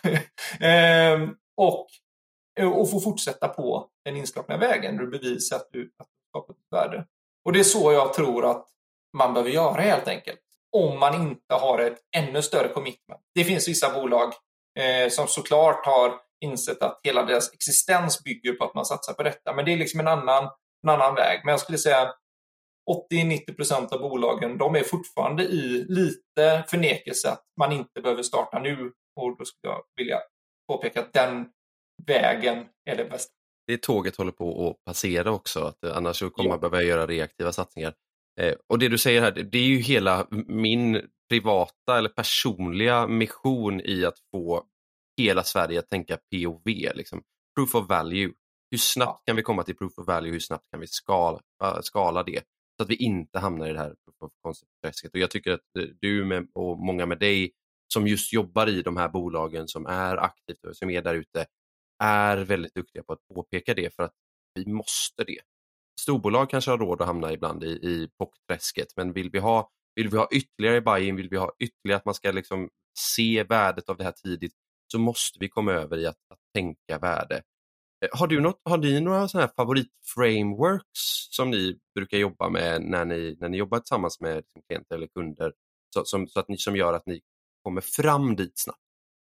Och få fortsätta på den inslagna vägen. Du bevisar att du har skapat ett värde. Och det är så jag tror att man behöver göra helt enkelt. Om man inte har ett ännu större commitment. Det finns vissa bolag som såklart har insett att hela deras existens bygger på att man satsar på detta. Men det är liksom en annan väg. Men jag skulle säga 80-90% av bolagen, de är fortfarande i lite förnekelse att man inte behöver starta nu. Och då skulle jag vilja påpeka att den vägen är det bästa. Det tåget håller på att passera också, att annars så kommer man behöva göra reaktiva satsningar. Och det du säger här, det är ju hela min privata eller personliga mission i att få hela Sverige att tänka POV, liksom. Proof of value. Hur snabbt kan vi komma till proof of value? Hur snabbt kan vi skala det? Så att vi inte hamnar i det här proof of concept-träsket. Och jag tycker att du och många med dig som just jobbar i de här bolagen som är aktivt och som är där ute är väldigt duktiga på att påpeka det, för att vi måste det. Storbolag kanske har råd att hamna ibland i POC-träsket, men vill vi ha ytterligare buy-in, vill vi ha ytterligare att man ska liksom se värdet av det här tidigt, så måste vi komma över i att tänka värde. Har ni några sådana här favoritframeworks som ni brukar jobba med när ni jobbar tillsammans med klienter eller kunder, så att som gör att ni kommer fram dit snabbt?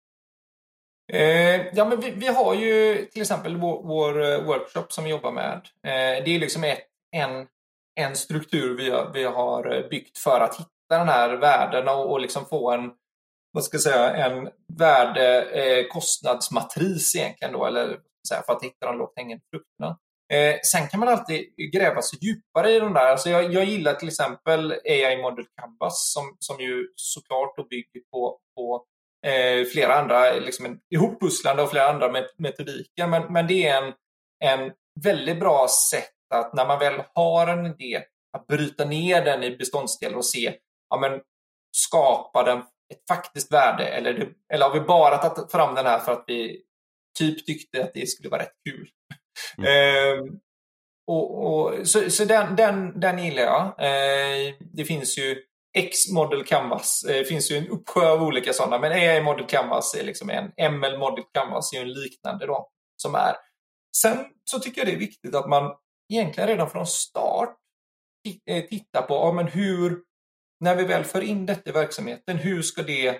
Ja, men vi har ju till exempel vår workshop som vi jobbar med. Det är liksom en struktur vi har byggt för att hitta den här värden och liksom få en värde-kostnadsmatris egentligen då, eller för att hitta de lågt hängande frukterna. Sen kan man alltid gräva sig djupare i de där. Alltså jag gillar till exempel AI Model Canvas som ju såklart då bygger på flera andra, liksom en ihoppusslande av flera andra metodiker. Men det är en väldigt bra sätt att när man väl har en idé att bryta ner den i beståndsdelar och se, skapar den ett faktiskt värde, eller har vi bara tagit fram den här för att vi typ tyckte att det skulle vara rätt kul. Så den gillar jag. Det finns ju X-Model Canvas. Det finns ju en uppsjö av olika sådana, men AI Model Canvas är liksom en. ML Model Canvas är ju en liknande då, som är. Sen så tycker jag det är viktigt att man egentligen redan från start titta på men hur, när vi väl för in detta i verksamheten, hur ska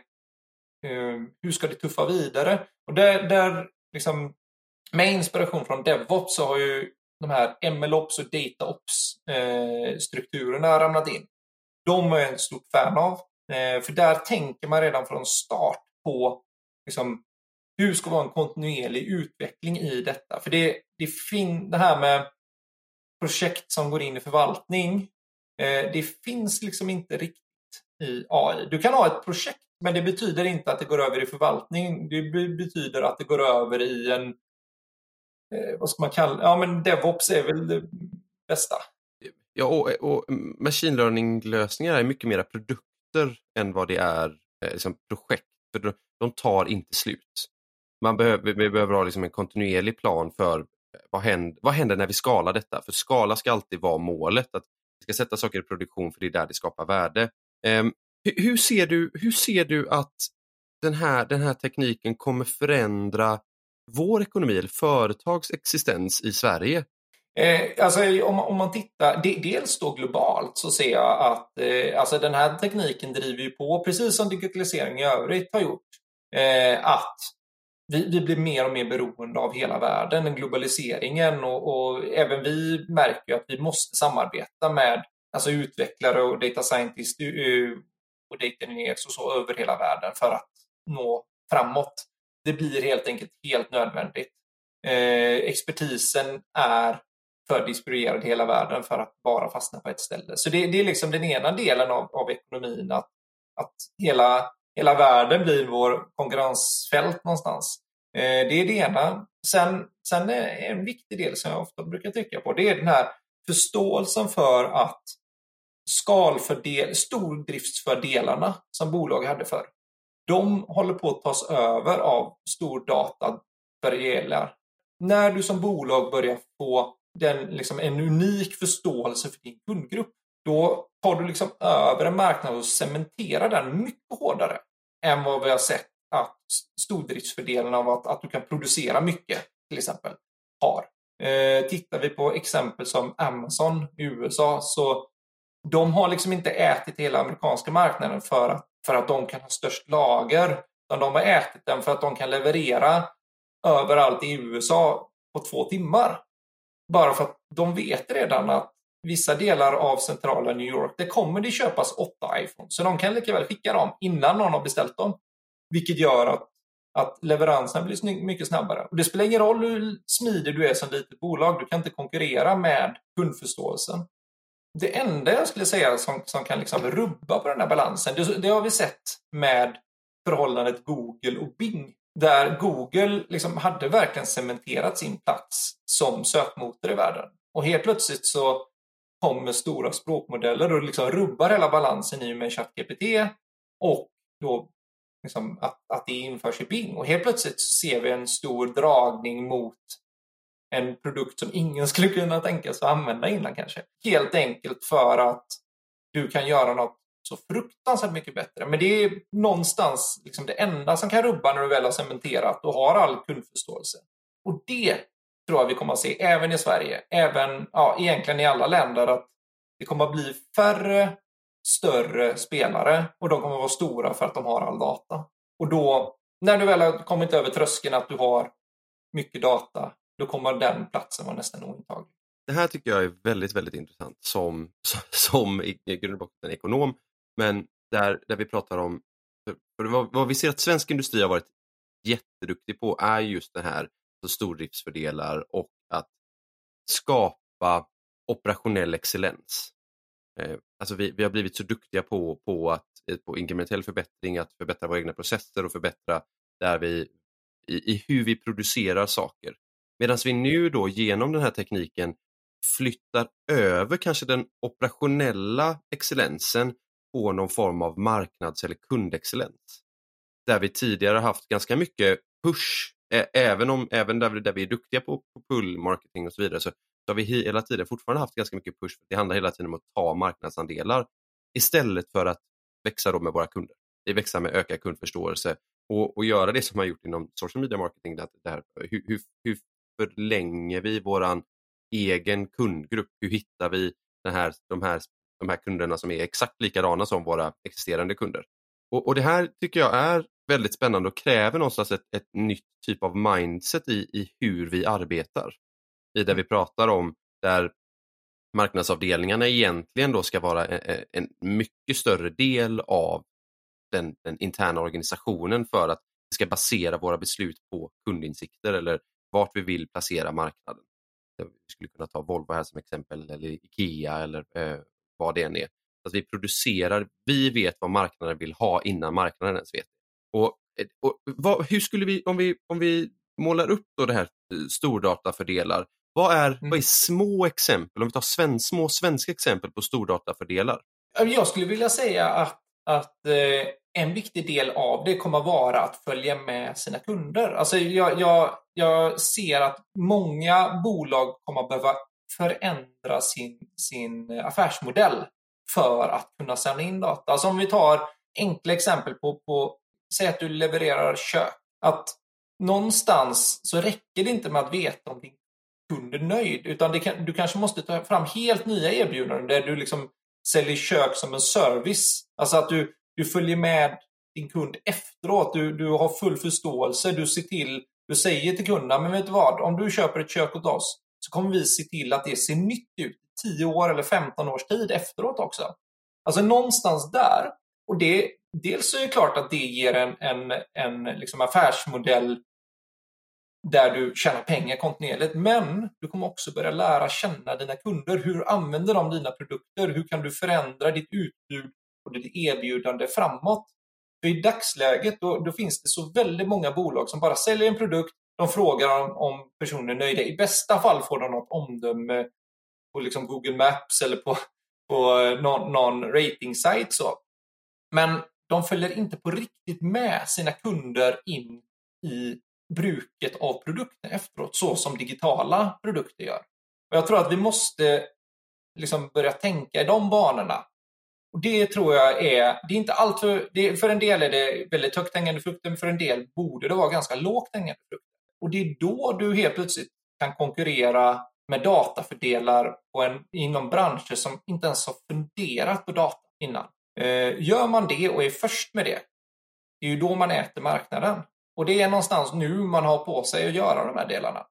det tuffa vidare? Och där liksom, med inspiration från DevOps så har ju de här MLOps och DataOps strukturerna ramlat in. De är jag en stort fan av. För där tänker man redan från start på liksom, hur ska vara en kontinuerlig utveckling i detta. För det här med projekt som går in i förvaltning, det finns liksom inte riktigt i AI. Du kan ha ett projekt, men det betyder inte att det går över i förvaltning. Det betyder att det går över i en, vad ska man kalla, ja men DevOps är väl det bästa. Ja, och machine learning-lösningar är mycket mera produkter än vad det är liksom projekt. För de tar inte slut. Vi behöver ha liksom en kontinuerlig plan för vad händer när vi skalar detta. För skala ska alltid vara målet. Att vi ska sätta saker i produktion för det är där det skapar värde. Hur ser du att den här tekniken kommer förändra vår ekonomi eller företags existens i Sverige? Alltså, om man tittar dels då globalt så ser jag att alltså den här tekniken driver ju på, precis som digitalisering i övrigt har gjort, att vi blir mer och mer beroende av hela världen, globaliseringen, och även vi märker ju att vi måste samarbeta med alltså utvecklare och data scientists och data engineers och så över hela världen för att nå framåt. Det blir helt enkelt helt nödvändigt. Expertisen är för distribuerad i hela världen för att bara fastna på ett ställe. Så det är liksom den ena delen av ekonomin, att hela världen blir vår konkurrensfält någonstans. Det är det ena. Sen är en viktig del som jag ofta brukar trycka på, det är den här förståelsen för att stordriftsfördelarna som bolag hade för, de håller på att tas över av stordata-fördelar. När du som bolag börjar få en unik förståelse för din kundgrupp, då tar du liksom över en marknad och cementerar den mycket hårdare än vad vi har sett att stordriftsfördelarna av att du kan producera mycket till exempel har. Tittar vi på exempel som Amazon i USA, så de har liksom inte ätit hela amerikanska marknaden för att de kan ha störst lager, utan de har ätit den för att de kan leverera överallt i USA på 2 timmar. Bara för att de vet redan att vissa delar av centrala New York, det kommer det köpas 8 iPhones. Så de kan lika väl skicka dem innan någon har beställt dem. Vilket gör att leveransen blir mycket snabbare. Och det spelar ingen roll hur smidig du är som litet bolag. Du kan inte konkurrera med kundförståelsen. Det enda jag skulle säga som kan liksom rubba på den här balansen, det har vi sett med förhållandet Google och Bing. Där Google liksom hade verkligen cementerat sin plats som sökmotor i världen. Och helt plötsligt så kommer stora språkmodeller och liksom rubbar hela balansen i och med ChatGPT, och då liksom att det införs i Bing. Och helt plötsligt så ser vi en stor dragning mot en produkt som ingen skulle kunna tänka sig att använda innan kanske. Helt enkelt för att du kan göra något så fruktansvärt mycket bättre. Men det är någonstans liksom det enda som kan rubba när du väl har cementerat och har all kundförståelse. Och det tror jag vi kommer att se även i Sverige. Även egentligen i alla länder, att det kommer att bli färre större spelare, och de kommer att vara stora för att de har all data. Och då, när du väl har kommit över tröskeln att du har mycket data, då kommer den platsen vara nästan ointaglig. Det här tycker jag är väldigt, väldigt intressant som i grund och botten ekonom, men där vi pratar om, för vad vi ser att svensk industri har varit jätteduktig på är just det här, så stordriftsfördelar och att skapa operationell excellens. Alltså vi har blivit så duktiga på inkrementell förbättring, att förbättra våra egna processer och förbättra där vi i hur vi producerar saker. Medan vi nu då genom den här tekniken flyttar över kanske den operationella excellensen på någon form av marknads- eller kundexcellens. Där vi tidigare haft ganska mycket push, även där vi är duktiga på pull marketing och så vidare, så har vi hela tiden fortfarande haft ganska mycket push. Det handlar hela tiden om att ta marknadsandelar istället för att växa då med våra kunder. Det växer med ökad kundförståelse och göra det som man har gjort inom social media marketing. Hur förlänger vi våran egen kundgrupp? Hur hittar vi de här kunderna som är exakt likadana som våra existerande kunder. Och det här tycker jag är väldigt spännande och kräver någonstans ett nytt typ av mindset i hur vi arbetar. I det vi pratar om, där marknadsavdelningarna egentligen då ska vara en mycket större del av den interna organisationen, för att vi ska basera våra beslut på kundinsikter eller vart vi vill placera marknaden. Vi skulle kunna ta Volvo här som exempel, eller Ikea, eller vad det än är. Att vi vet vad marknaden vill ha innan marknaden ens vet. Hur skulle vi, om vi målar upp då det här stordatafördelar, vad är små exempel, om vi tar små svenska exempel på stordatafördelar? Jag skulle vilja säga att en viktig del av det kommer vara att följa med sina kunder. Alltså jag ser att många bolag kommer behöva förändra sin affärsmodell för att kunna samla in data. Alltså om vi tar enkla exempel på säg att du levererar kök. Att någonstans så räcker det inte med att veta om din kund är nöjd, utan du kanske måste ta fram helt nya erbjudanden där du liksom säljer kök som en service. Alltså att du följer med din kund efteråt. Du har full förståelse. Du säger till kunderna, men vet du vad? Om du köper ett kök åt oss så kommer vi se till att det ser nytt ut 10 år eller 15 års tid efteråt också. Alltså någonstans där. Och dels är det klart att det ger en liksom affärsmodell där du tjänar pengar kontinuerligt. Men du kommer också börja lära känna dina kunder. Hur använder de dina produkter? Hur kan du förändra ditt utbud och ditt erbjudande framåt? För i dagsläget då finns det så väldigt många bolag som bara säljer en produkt. De frågar om personen är nöjda. I bästa fall får de något omdöme på liksom Google Maps eller på någon rating-sajt. Så. Men de följer inte på riktigt med sina kunder in i bruket av produkten efteråt, så som digitala produkter gör. Och jag tror att vi måste liksom börja tänka i de banorna. Och det tror jag det är inte allt för en del är det väldigt högt hängande frukter, men för en del borde det vara ganska lågt hängande frukter. Och det är då du helt plötsligt kan konkurrera med datafördelar inom branscher som inte ens har funderat på data innan. Gör man det och är först med det är ju då man äter marknaden. Och det är någonstans nu man har på sig att göra de här delarna.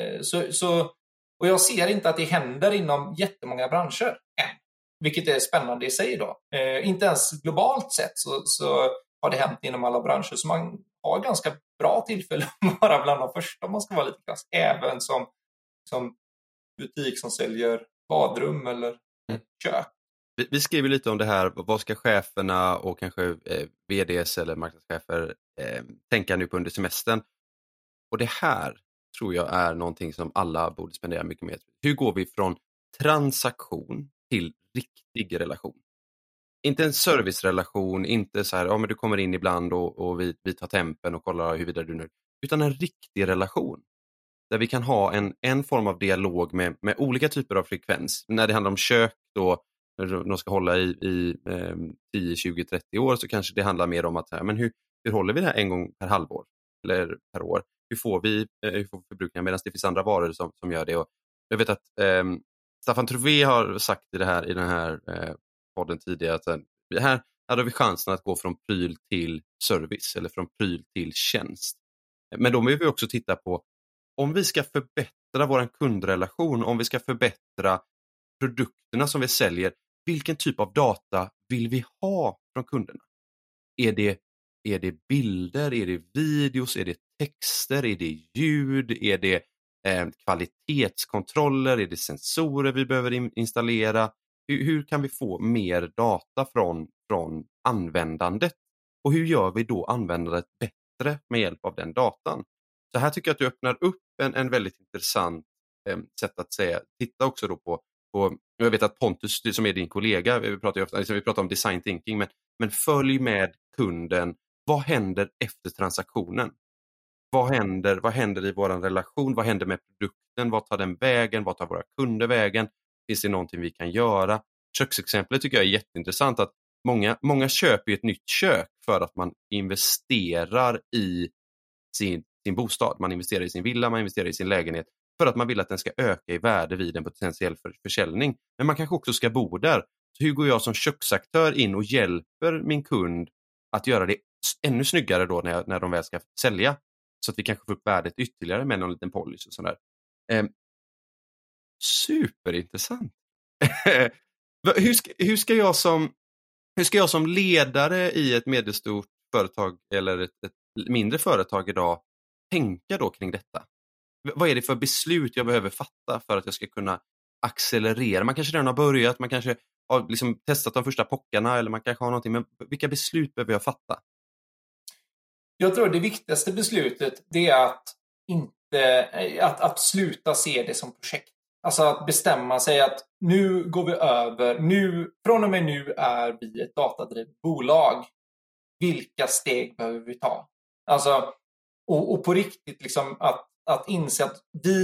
Och jag ser inte att det händer inom jättemånga branscher än. Vilket är spännande i sig då. Inte ens globalt sett så har det hänt inom alla branscher. Så man har ganska bra tillfälle att vara bland de första om man ska vara lite klass. Även som butik som säljer badrum eller kök. Vi skriver lite om det här, vad ska cheferna och kanske vds eller marknadschefer tänka nu på under semestern. Och det här tror jag är någonting som alla borde spendera mycket mer. Hur går vi från transaktion till riktig relation? Inte en servicerelation, inte så här, ja men du kommer in ibland och vi tar tempen och kollar huruvida du nu, utan en riktig relation. Där vi kan ha en form av dialog med olika typer av frekvens. När det handlar om kök då, när de ska hålla i 10, 20, 30 år, så kanske det handlar mer om att men hur håller vi det här en gång per halvår eller per år? Hur får vi förbrukningar, medan det finns andra varor som gör det. Och jag vet att Staffan Trouvé har sagt i den här podden tidigare att här hade vi chansen att gå från pryl till service eller från pryl till tjänst. Men då vill vi också titta på om vi ska förbättra vår kundrelation, om vi ska förbättra produkterna som vi säljer, vilken typ av data vill vi ha från kunderna? Är det bilder, är det videos, är det texter, är det ljud, är det kvalitetskontroller, är det sensorer vi behöver installera? Hur kan vi få mer data från användandet? Och hur gör vi då användandet bättre med hjälp av den datan? Så här tycker jag att du öppnar upp en väldigt intressant sätt att säga. Titta också då på jag vet att Pontus som är din kollega, vi pratar om design thinking, men följ med kunden. Vad händer efter transaktionen? Vad händer i vår relation? Vad händer med produkten? Vad tar den vägen? Vad tar våra kunder vägen? Finns det någonting vi kan göra? Köksexemplet tycker jag är jätteintressant, att många köper ett nytt kök för att man investerar i sin bostad. Man investerar i sin villa, man investerar i sin lägenhet. för att man vill att den ska öka i värde vid en potentiell försäljning. Men man kanske också ska bo där. Så hur går jag som köksaktör in och hjälper min kund att göra det ännu snyggare då när de väl ska sälja? Så att vi kanske får upp värdet ytterligare med någon liten policy och sådär. Superintressant. hur ska jag som ledare i ett medelstort företag eller ett mindre företag idag tänka då kring detta? Vad är det för beslut jag behöver fatta för att jag ska kunna accelerera? Man kanske redan har börjat, man kanske har liksom testat de första pockarna eller man kanske har någonting, men vilka beslut behöver jag fatta? Jag tror det viktigaste beslutet det är att sluta se det som projekt. Alltså att bestämma sig att nu går vi över, från och med nu är vi ett datadrivet bolag. Vilka steg behöver vi ta? Alltså, och på riktigt liksom att inse att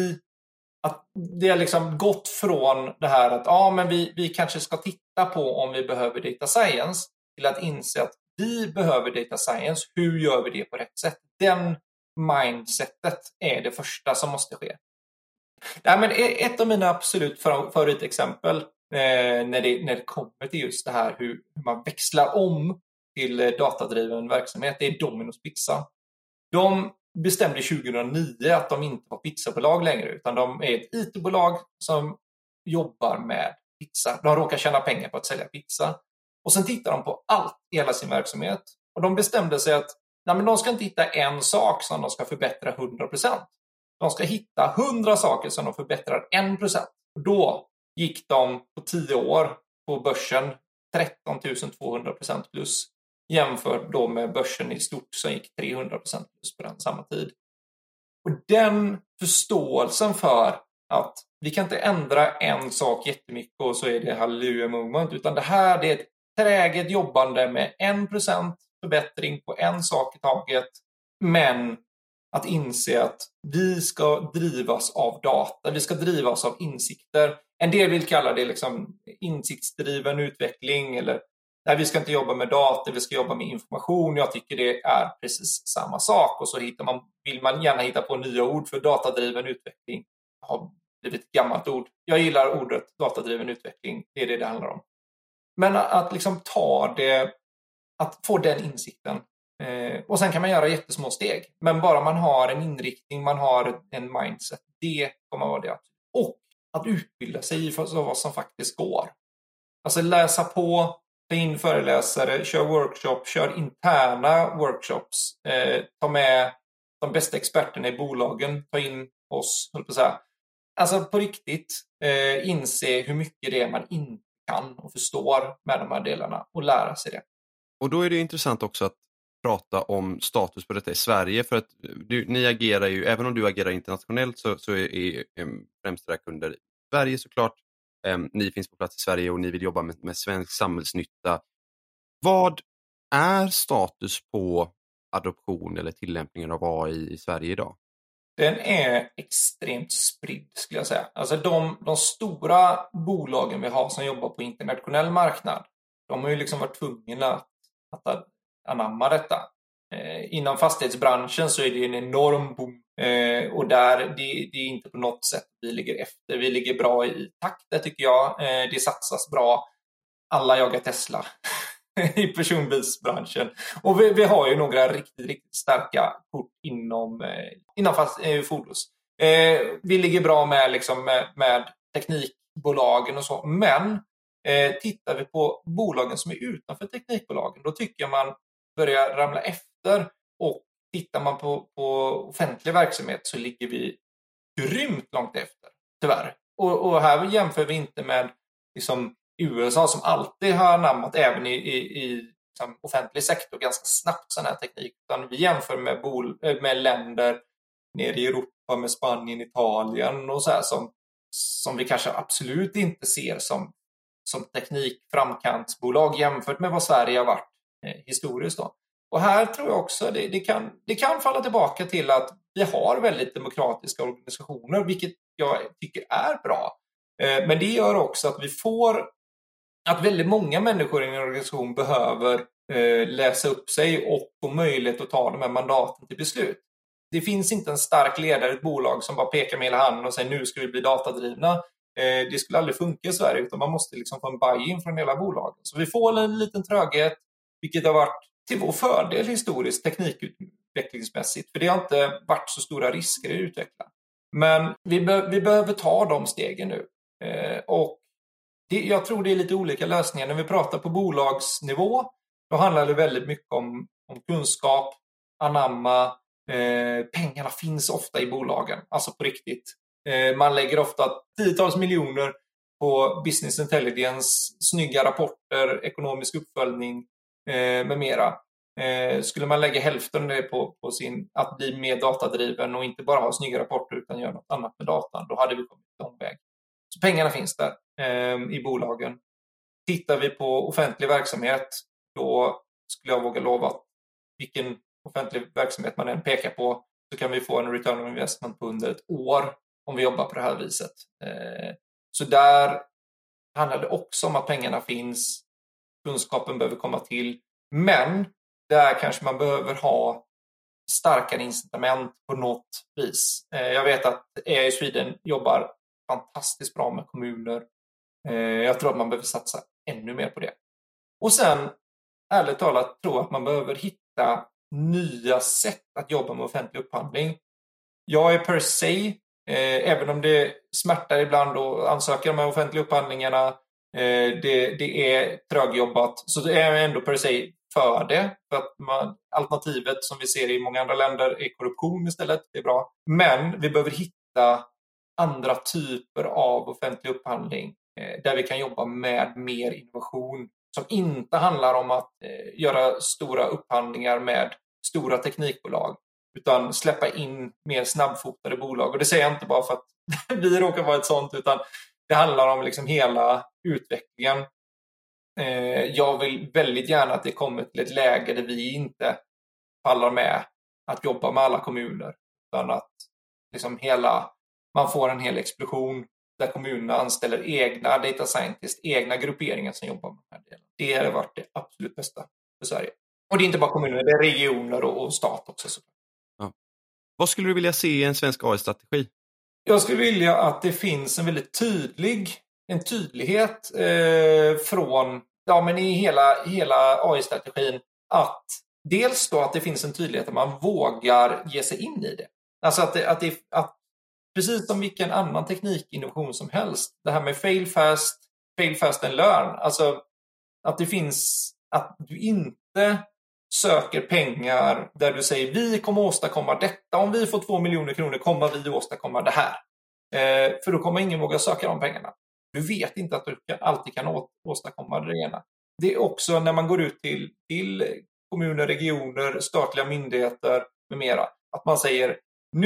det har liksom gått från det här att men vi kanske ska titta på om vi behöver data science till att inse att vi behöver data science. Hur gör vi det på rätt sätt? Den mindsetet är det första som måste ske. Nej, men ett av mina absolut favoritexempel när det kommer till just det här hur man växlar om till datadriven verksamhet, det är Domino's Pizza. De bestämde 2009 att de inte var pizzabolag längre, utan de är ett IT-bolag som jobbar med pizza. De råkar tjäna pengar på att sälja pizza. Och sen tittar de på allt i hela sin verksamhet. Och de bestämde sig att de ska inte hitta en sak som de ska förbättra 100%. De ska hitta 100 saker som de förbättrar 1%. Och då gick de på 10 år på börsen 13 200% plus. Jämfört då med börsen i stort som gick 300% plus på den samma tid. Och den förståelsen för att vi kan inte ändra en sak jättemycket och så är det halleluja moment. Utan det här det är ett träget jobbande med 1% förbättring på en sak i taget. Men att inse att vi ska drivas av data. Vi ska drivas av insikter. En del vill kalla det liksom insiktsdriven utveckling eller nej, vi ska inte jobba med data, vi ska jobba med information. Jag tycker det är precis samma sak. Och så vill man gärna hitta på nya ord för datadriven utveckling. Det har blivit ett gammalt ord. Jag gillar ordet datadriven utveckling. Det är det handlar om. Men att liksom att få den insikten. Och sen kan man göra jättesmå steg. Men bara man har en inriktning, man har en mindset. Det kommer vara det. Och att utbilda sig för vad som faktiskt går. Alltså läsa på, ta in föreläsare, kör workshop, kör interna workshops. Ta med de bästa experterna i bolagen, ta in oss, höll på att säga. Alltså på riktigt inse hur mycket det är man inte kan och förstår med de här delarna och lära sig det. Och då är det intressant också att prata om status på detta i Sverige, för att ni agerar ju, även om du agerar internationellt så är främst era kunder i Sverige såklart. Ni finns på plats i Sverige och ni vill jobba med svensk samhällsnytta. Vad är status på adoption eller tillämpningen av AI i Sverige idag? Den är extremt spridd skulle jag säga. Alltså de stora bolagen vi har som jobbar på internationell marknad, de har ju liksom varit tvungna att anamma detta. Inom fastighetsbranschen så är det en enorm boom. Och där det är inte på något sätt vi ligger efter. Vi ligger bra i takt, tycker jag. Det satsas bra. Alla jagar Tesla i personbilsbranschen. Och vi har ju några riktigt starka kort inom fordons. Vi ligger bra med teknikbolagen och så. Men tittar vi på bolagen som är utanför teknikbolagen, då tycker jag man börjar ramla efter. Och tittar man på offentlig verksamhet så ligger vi grymt långt efter, tyvärr. Och här jämför vi inte med liksom USA som alltid har anammat även i liksom offentlig sektor ganska snabbt sån här teknik. Utan vi jämför med länder nere i Europa, med Spanien, Italien och så här som vi kanske absolut inte ser som teknikframkantsbolag jämfört med vad Sverige har varit historiskt då. Och här tror jag också det kan falla tillbaka till att vi har väldigt demokratiska organisationer, vilket jag tycker är bra. Men det gör också att att väldigt många människor i en organisation behöver läsa upp sig och få möjlighet att ta de här mandaten till beslut. Det finns inte en stark ledare i ett bolag som bara pekar med hela handen och säger nu ska vi bli datadrivna. Det skulle aldrig funka i Sverige, utan man måste liksom få en buy-in från hela bolaget. Så vi får en liten tröghet, vilket har varit till vår fördel historiskt teknikutvecklingsmässigt. För det har inte varit så stora risker i att utveckla. Men vi behöver ta de stegen nu. Och jag tror det är lite olika lösningar. När vi pratar på bolagsnivå, då handlar det väldigt mycket om kunskap, anamma. Pengarna finns ofta i bolagen, alltså på riktigt. Man lägger ofta 10-tals miljoner på business intelligence, snygga rapporter, ekonomisk uppföljning med mera. Skulle man lägga hälften på att bli mer datadriven och inte bara ha snygga rapporter utan göra något annat med datan, då hade vi kommit lång väg. Så pengarna finns där i bolagen. Tittar vi på offentlig verksamhet, då skulle jag våga lova att vilken offentlig verksamhet man än pekar på så kan vi få en return on investment på under ett år om vi jobbar på det här viset. Så där handlar det också om att pengarna finns, kunskapen behöver komma till, men där kanske man behöver ha starkare incitament på något vis. Jag vet att AI Sweden jobbar fantastiskt bra med kommuner. Jag tror att man behöver satsa ännu mer på det. Och sen, ärligt talat, tror jag att man behöver hitta nya sätt att jobba med offentlig upphandling. Jag är per se, även om det smärtar ibland att ansöka de här offentliga upphandlingarna, det är trögjobbat, så det är ändå per se för det. För att alternativet som vi ser i många andra länder är korruption istället. Det är bra. Men vi behöver hitta andra typer av offentlig upphandling där vi kan jobba med mer innovation som inte handlar om att göra stora upphandlingar med stora teknikbolag, utan släppa in mer snabbfotade bolag. Och det säger jag inte bara för att vi råkar vara ett sånt, utan det handlar om liksom hela utvecklingen. Jag vill väldigt gärna att det kommer till ett läge där vi inte pallar med att jobba med alla kommuner, utan att liksom man får en hel explosion där kommunerna anställer egna data scientists, egna grupperingar som jobbar med den här delen. Det har varit det absolut bästa för Sverige. Och det är inte bara kommuner, det är regioner och stat också. Ja. Vad skulle du vilja se i en svensk AI-strategi? Jag skulle vilja att det finns en väldigt tydlighet från i hela AI-strategin, att dels då att det finns en tydlighet att man vågar ge sig in i det. Alltså att precis som vilken annan teknikinnovation som helst, det här med fail fast and learn, alltså att det finns, att du inte söker pengar där du säger vi kommer åstadkomma detta, om vi får 2 miljoner kronor kommer vi åstadkomma det här. För då kommer ingen våga söka de pengarna. Du vet inte att du alltid kan åstadkomma det ena. Det är också när man går ut till kommuner, regioner, statliga myndigheter med mera, att man säger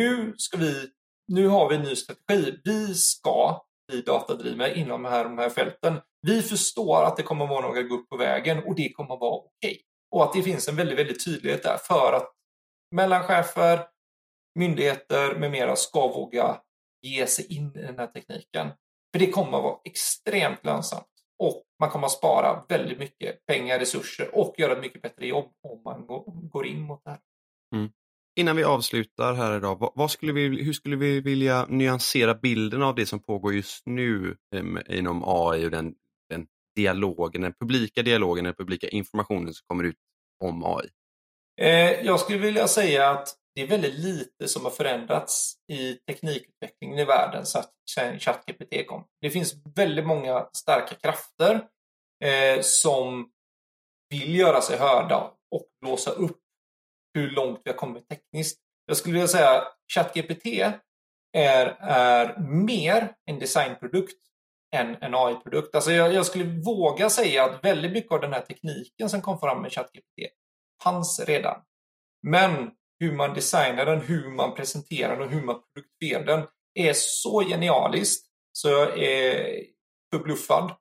nu har vi en ny strategi. Vi ska bli datadrivna inom de här fälten. Vi förstår att det kommer att vara några gupp på vägen och det kommer att vara okej. Och att det finns en väldigt, väldigt tydlighet där för att mellanchefer, myndigheter med mera ska våga ge sig in i den här tekniken. För det kommer att vara extremt lönsamt och man kommer att spara väldigt mycket pengar, resurser och göra ett mycket bättre jobb om man går in mot det här. Mm. Innan vi avslutar här idag, hur skulle vi vilja nyansera bilden av det som pågår just nu inom AI och den dialogen, den publika dialogen, den publika informationen som kommer ut om AI? Jag skulle vilja säga att det är väldigt lite som har förändrats i teknikutvecklingen i världen sedan ChatGPT kom. Det finns väldigt många starka krafter som vill göra sig hörda och blåsa upp hur långt vi har kommit tekniskt. Jag skulle vilja säga att ChatGPT är mer en designprodukt än en AI-produkt. Alltså jag skulle våga säga att väldigt mycket av den här tekniken som kom fram med ChatGPT fanns redan. Men hur man designar den, hur man presenterar den och hur man produkterar den är så genialiskt så jag är förbluffad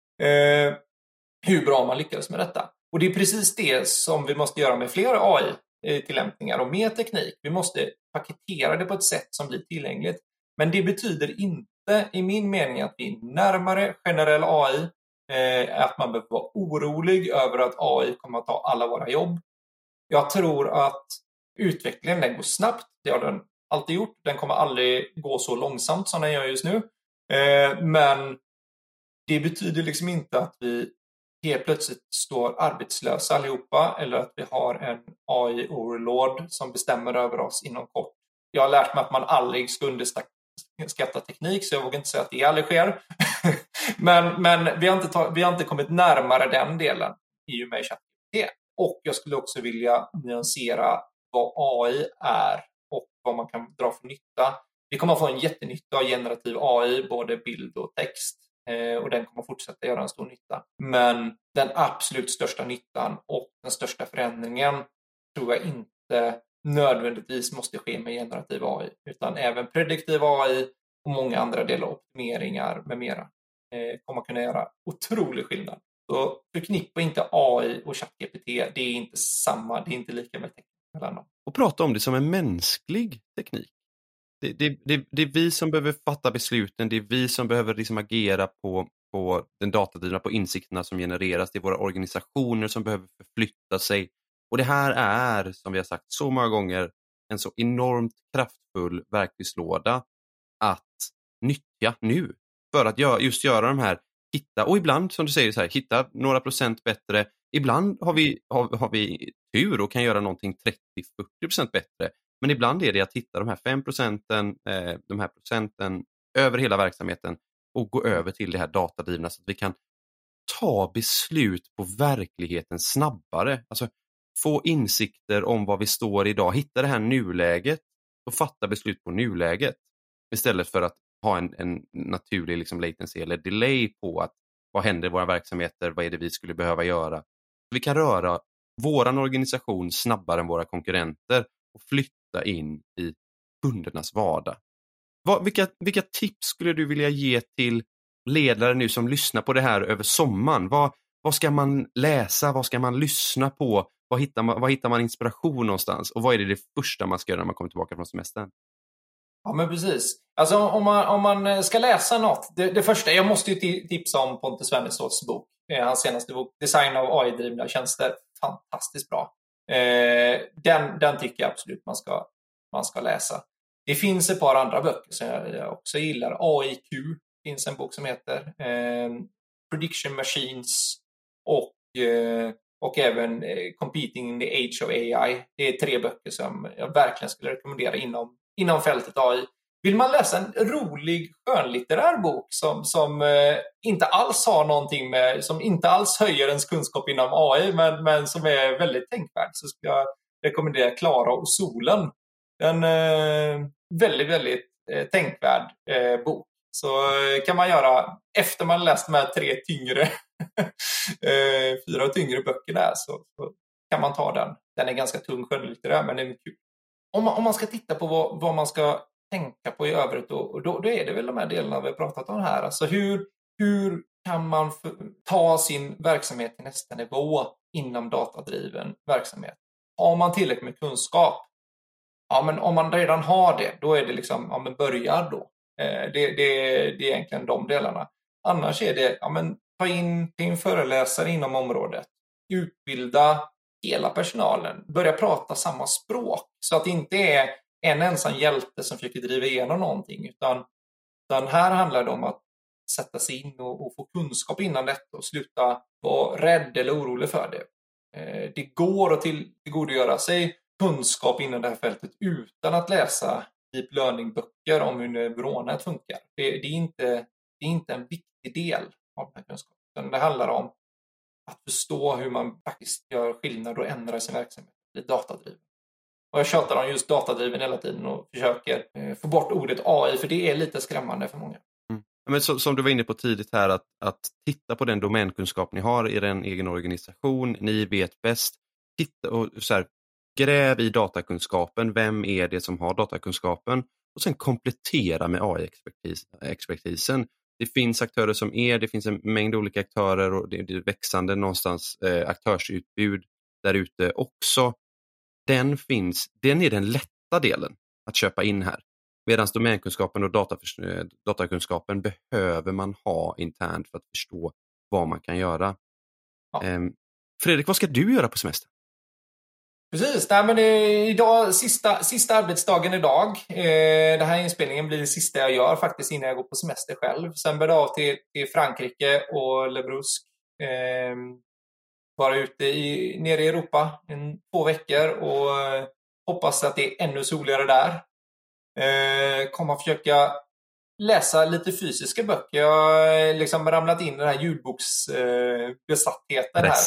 hur bra man lyckades med detta. Och det är precis det som vi måste göra med fler AI-tillämpningar och mer teknik. Vi måste paketera det på ett sätt som blir tillgängligt. Men det betyder inte i min mening att vi är närmare generell AI, att man behöver vara orolig över att AI kommer att ta alla våra jobb. Jag tror att utvecklingen den går snabbt. Det har den alltid gjort. Den kommer aldrig gå så långsamt som den gör just nu. Men det betyder liksom inte att vi helt plötsligt står arbetslösa allihopa eller att vi har en AI-overlord som bestämmer över oss inom kort. Jag har lärt mig att man aldrig ska underskatta teknik, så jag vågar inte säga att det aldrig sker. men vi har inte kommit närmare den delen i och med ChatGPT. Och jag skulle också vilja nyansera vad AI är och vad man kan dra för nytta. Vi kommer att få en jättenytta av generativ AI, både bild och text. Och den kommer fortsätta göra en stor nytta. Men den absolut största nyttan och den största förändringen tror jag inte nödvändigtvis måste ske med generativ AI, utan även prediktiv AI och många andra delar, optimeringar med mera, kommer kunna göra otrolig skillnad. Så förknippa inte AI och ChatGPT, det är inte samma, det är inte lika med teknik mellan dem. Och prata om det som en mänsklig teknik. Det är vi som behöver fatta besluten, det är vi som behöver liksom agera på den datadrivna, på insikterna som genereras, det är våra organisationer som behöver förflytta sig. Och det här är, som vi har sagt så många gånger, en så enormt kraftfull verktygslåda att nyttja nu. För att just göra de här, och ibland som du säger så här, hitta några procent bättre. Ibland har vi tur och kan göra någonting 30-40% bättre. Men ibland är det att hitta de här 5%, de här procenten över hela verksamheten och gå över till det här datadrivna så att vi kan ta beslut på verkligheten snabbare. Alltså få insikter om vad vi står idag, hitta det här nuläget och fatta beslut på nuläget istället för att ha en naturlig liksom latency eller delay på att vad händer i våra verksamheter, vad är det vi skulle behöva göra. Vi kan röra våran organisation snabbare än våra konkurrenter och flytta in i kundernas vardag. Vilka tips skulle du vilja ge till ledare nu som lyssnar på det här över sommaren? Vad ska man läsa? Vad ska man lyssna på? Var hittar man inspiration någonstans? Och vad är det första man ska göra när man kommer tillbaka från semestern? Ja, men precis. Alltså om man ska läsa något, det första, jag måste ju tipsa om Pontus Svenningsås bok, hans senaste bok, Design av AI-drivna tjänster. Fantastiskt bra. Den tycker jag absolut man ska läsa. Det finns ett par andra böcker som jag också gillar. AIQ finns en bok som heter Prediction Machines och även Competing in the Age of AI. Det är 3 böcker som jag verkligen skulle rekommendera inom fältet AI. Vill man läsa en rolig skönlitterär bok som inte alls har någonting med, som inte alls höjer ens kunskap inom AI men som är väldigt tänkvärd, så ska jag rekommendera Klara och solen. En väldigt, väldigt tänkvärd bok. Så kan man göra efter man läst de här 3 tyngre 4 tyngre böckerna, så kan man ta den. Den är ganska tung skönlitterär, men den är kul. Om man ska titta på vad man ska tänka på i övrigt, då är det väl de här delarna vi har pratat om här. Alltså hur kan man ta sin verksamhet till nästa nivå inom datadriven verksamhet? Har man tillräckligt med kunskap? Ja, men om man redan har det, då är det liksom, ja men börja då. Det är egentligen de delarna. Annars är det, ja men ta in föreläsare inom området. Utbilda hela personalen. Börja prata samma språk. Så att det inte är en ensam hjälte som försöker driva igenom någonting. Utan här handlar det om att sätta sig in och få kunskap innan detta. Och sluta vara rädd eller orolig för det. Det går att tillgodogöra sig kunskap inom det här fältet utan att läsa deep learning-böcker om hur neuronet funkar. Det är inte en viktig del av den här kunskapen. Det handlar om att förstå hur man faktiskt gör skillnad och ändrar sin verksamhet i datadriven. Och jag tjatar om just datadriven hela tiden och försöker få bort ordet AI, för det är lite skrämmande för många. Mm. Men som du var inne på tidigt här, att titta på den domänkunskap ni har i den egen organisation, ni vet bäst. Titta och så här, gräv i datakunskapen, vem är det som har datakunskapen, och sen komplettera med AI-expertisen. Det finns aktörer som det finns en mängd olika aktörer och det är växande någonstans aktörsutbud där ute också. Den är den lätta delen att köpa in här. Medan domänkunskapen och datakunskapen behöver man ha internt för att förstå vad man kan göra. Ja. Fredrik, vad ska du göra på semester? Precis, nej, men idag, sista arbetsdagen idag. Den här inspelningen blir det sista jag gör faktiskt innan jag går på semester själv. Sen bär det av till Frankrike och Le Brusque. Vara ute nere i Europa 2 veckor och hoppas att det är ännu soligare där. Kommer att försöka läsa lite fysiska böcker. Jag har liksom ramlat in i den här ljudboksbesattheten här.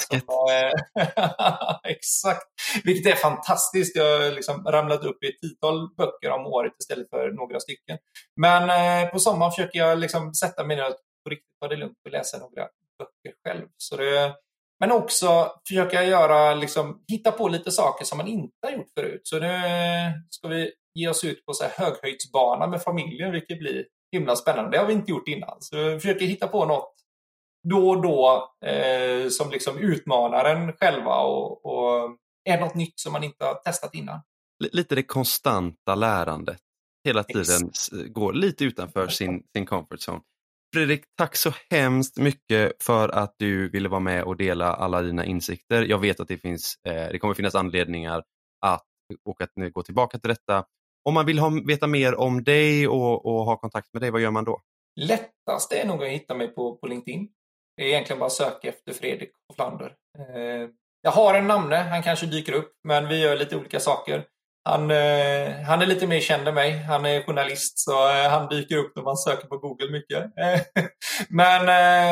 Exakt. Vilket är fantastiskt. Jag har liksom ramlat upp i 10-tal böcker om året istället för några stycken. Men på sommaren försöker jag liksom sätta mig ner på riktigt på det lugnt och läsa några böcker själv. Men också försöka hitta på lite saker som man inte har gjort förut. Så nu ska vi ge oss ut på så här höghöjdsbana med familjen, vilket blir himla spännande. Det har vi inte gjort innan. Så vi försöker hitta på något då och då som liksom utmanar en själva och är något nytt som man inte har testat innan. Lite det konstanta lärandet. Hela tiden går lite utanför sin comfort zone. Fredrik, tack så hemskt mycket för att du ville vara med och dela alla dina insikter. Jag vet att det kommer finnas anledningar att gå tillbaka till detta. Om man vill veta mer om dig och ha kontakt med dig, vad gör man då? Lättast är nog att hitta mig på LinkedIn. Det är egentligen bara att söka efter Fredrik Koflander. Jag har en namne, han kanske dyker upp, men vi gör lite olika saker. Han är lite mer känd än mig. Han är journalist, så han dyker upp när man söker på Google mycket. Men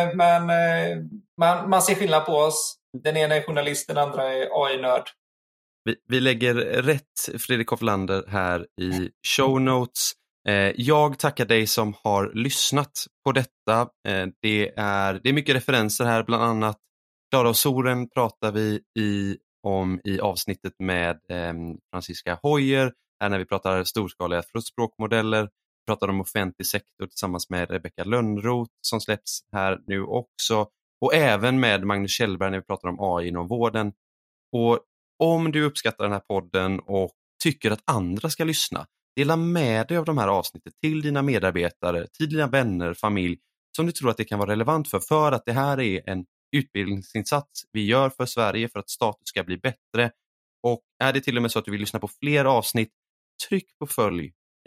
man ser skillnad på oss. Den ena är journalist, den andra är AI-nörd. Vi lägger rätt Fredrik Koflander här i show notes. Jag tackar dig som har lyssnat på detta. Det är mycket referenser här, bland annat Klara och Soren pratar vi om i avsnittet med Franziska Hoyer, här när vi pratar storskaliga språkmodeller. Vi pratar om offentlig sektor tillsammans med Rebecka Lönnroth som släpps här nu också, och även med Magnus Kjellberg när vi pratar om AI inom vården. Och om du uppskattar den här podden och tycker att andra ska lyssna, dela med dig av de här avsnitten till dina medarbetare, till dina vänner, familj som du tror att det kan vara relevant för att det här är en utbildningsinsats vi gör för Sverige för att status ska bli bättre. Och är det till och med så att du vill lyssna på fler avsnitt, tryck på följ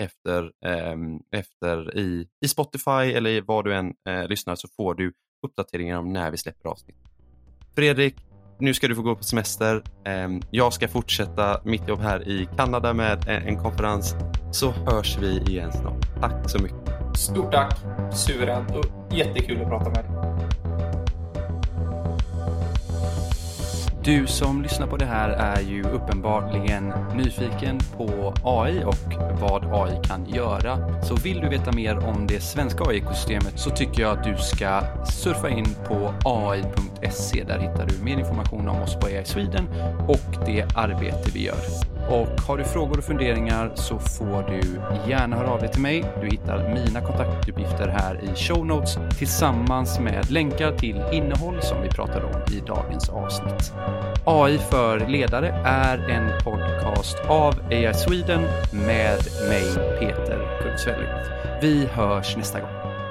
efter i Spotify eller i vad du än lyssnar, så får du uppdateringar om när vi släpper avsnitt. Fredrik, nu ska du få gå på semester. Jag ska fortsätta mitt jobb här i Kanada med en konferens, så hörs vi igen snart. Tack så mycket. Stort tack, suveränt och jättekul att prata med dig. Du som lyssnar på det här är ju uppenbarligen nyfiken på AI och vad AI kan göra. Så vill du veta mer om det svenska AI-ekosystemet så tycker jag att du ska surfa in på ai.se. Där hittar du mer information om oss på AI Sweden och det arbete vi gör. Och har du frågor och funderingar så får du gärna höra av dig till mig. Du hittar mina kontaktuppgifter här i show notes tillsammans med länkar till innehåll som vi pratade om i dagens avsnitt. AI för ledare är en podcast av AI Sweden med mig, Peter Kudsvelli. Vi hörs nästa gång.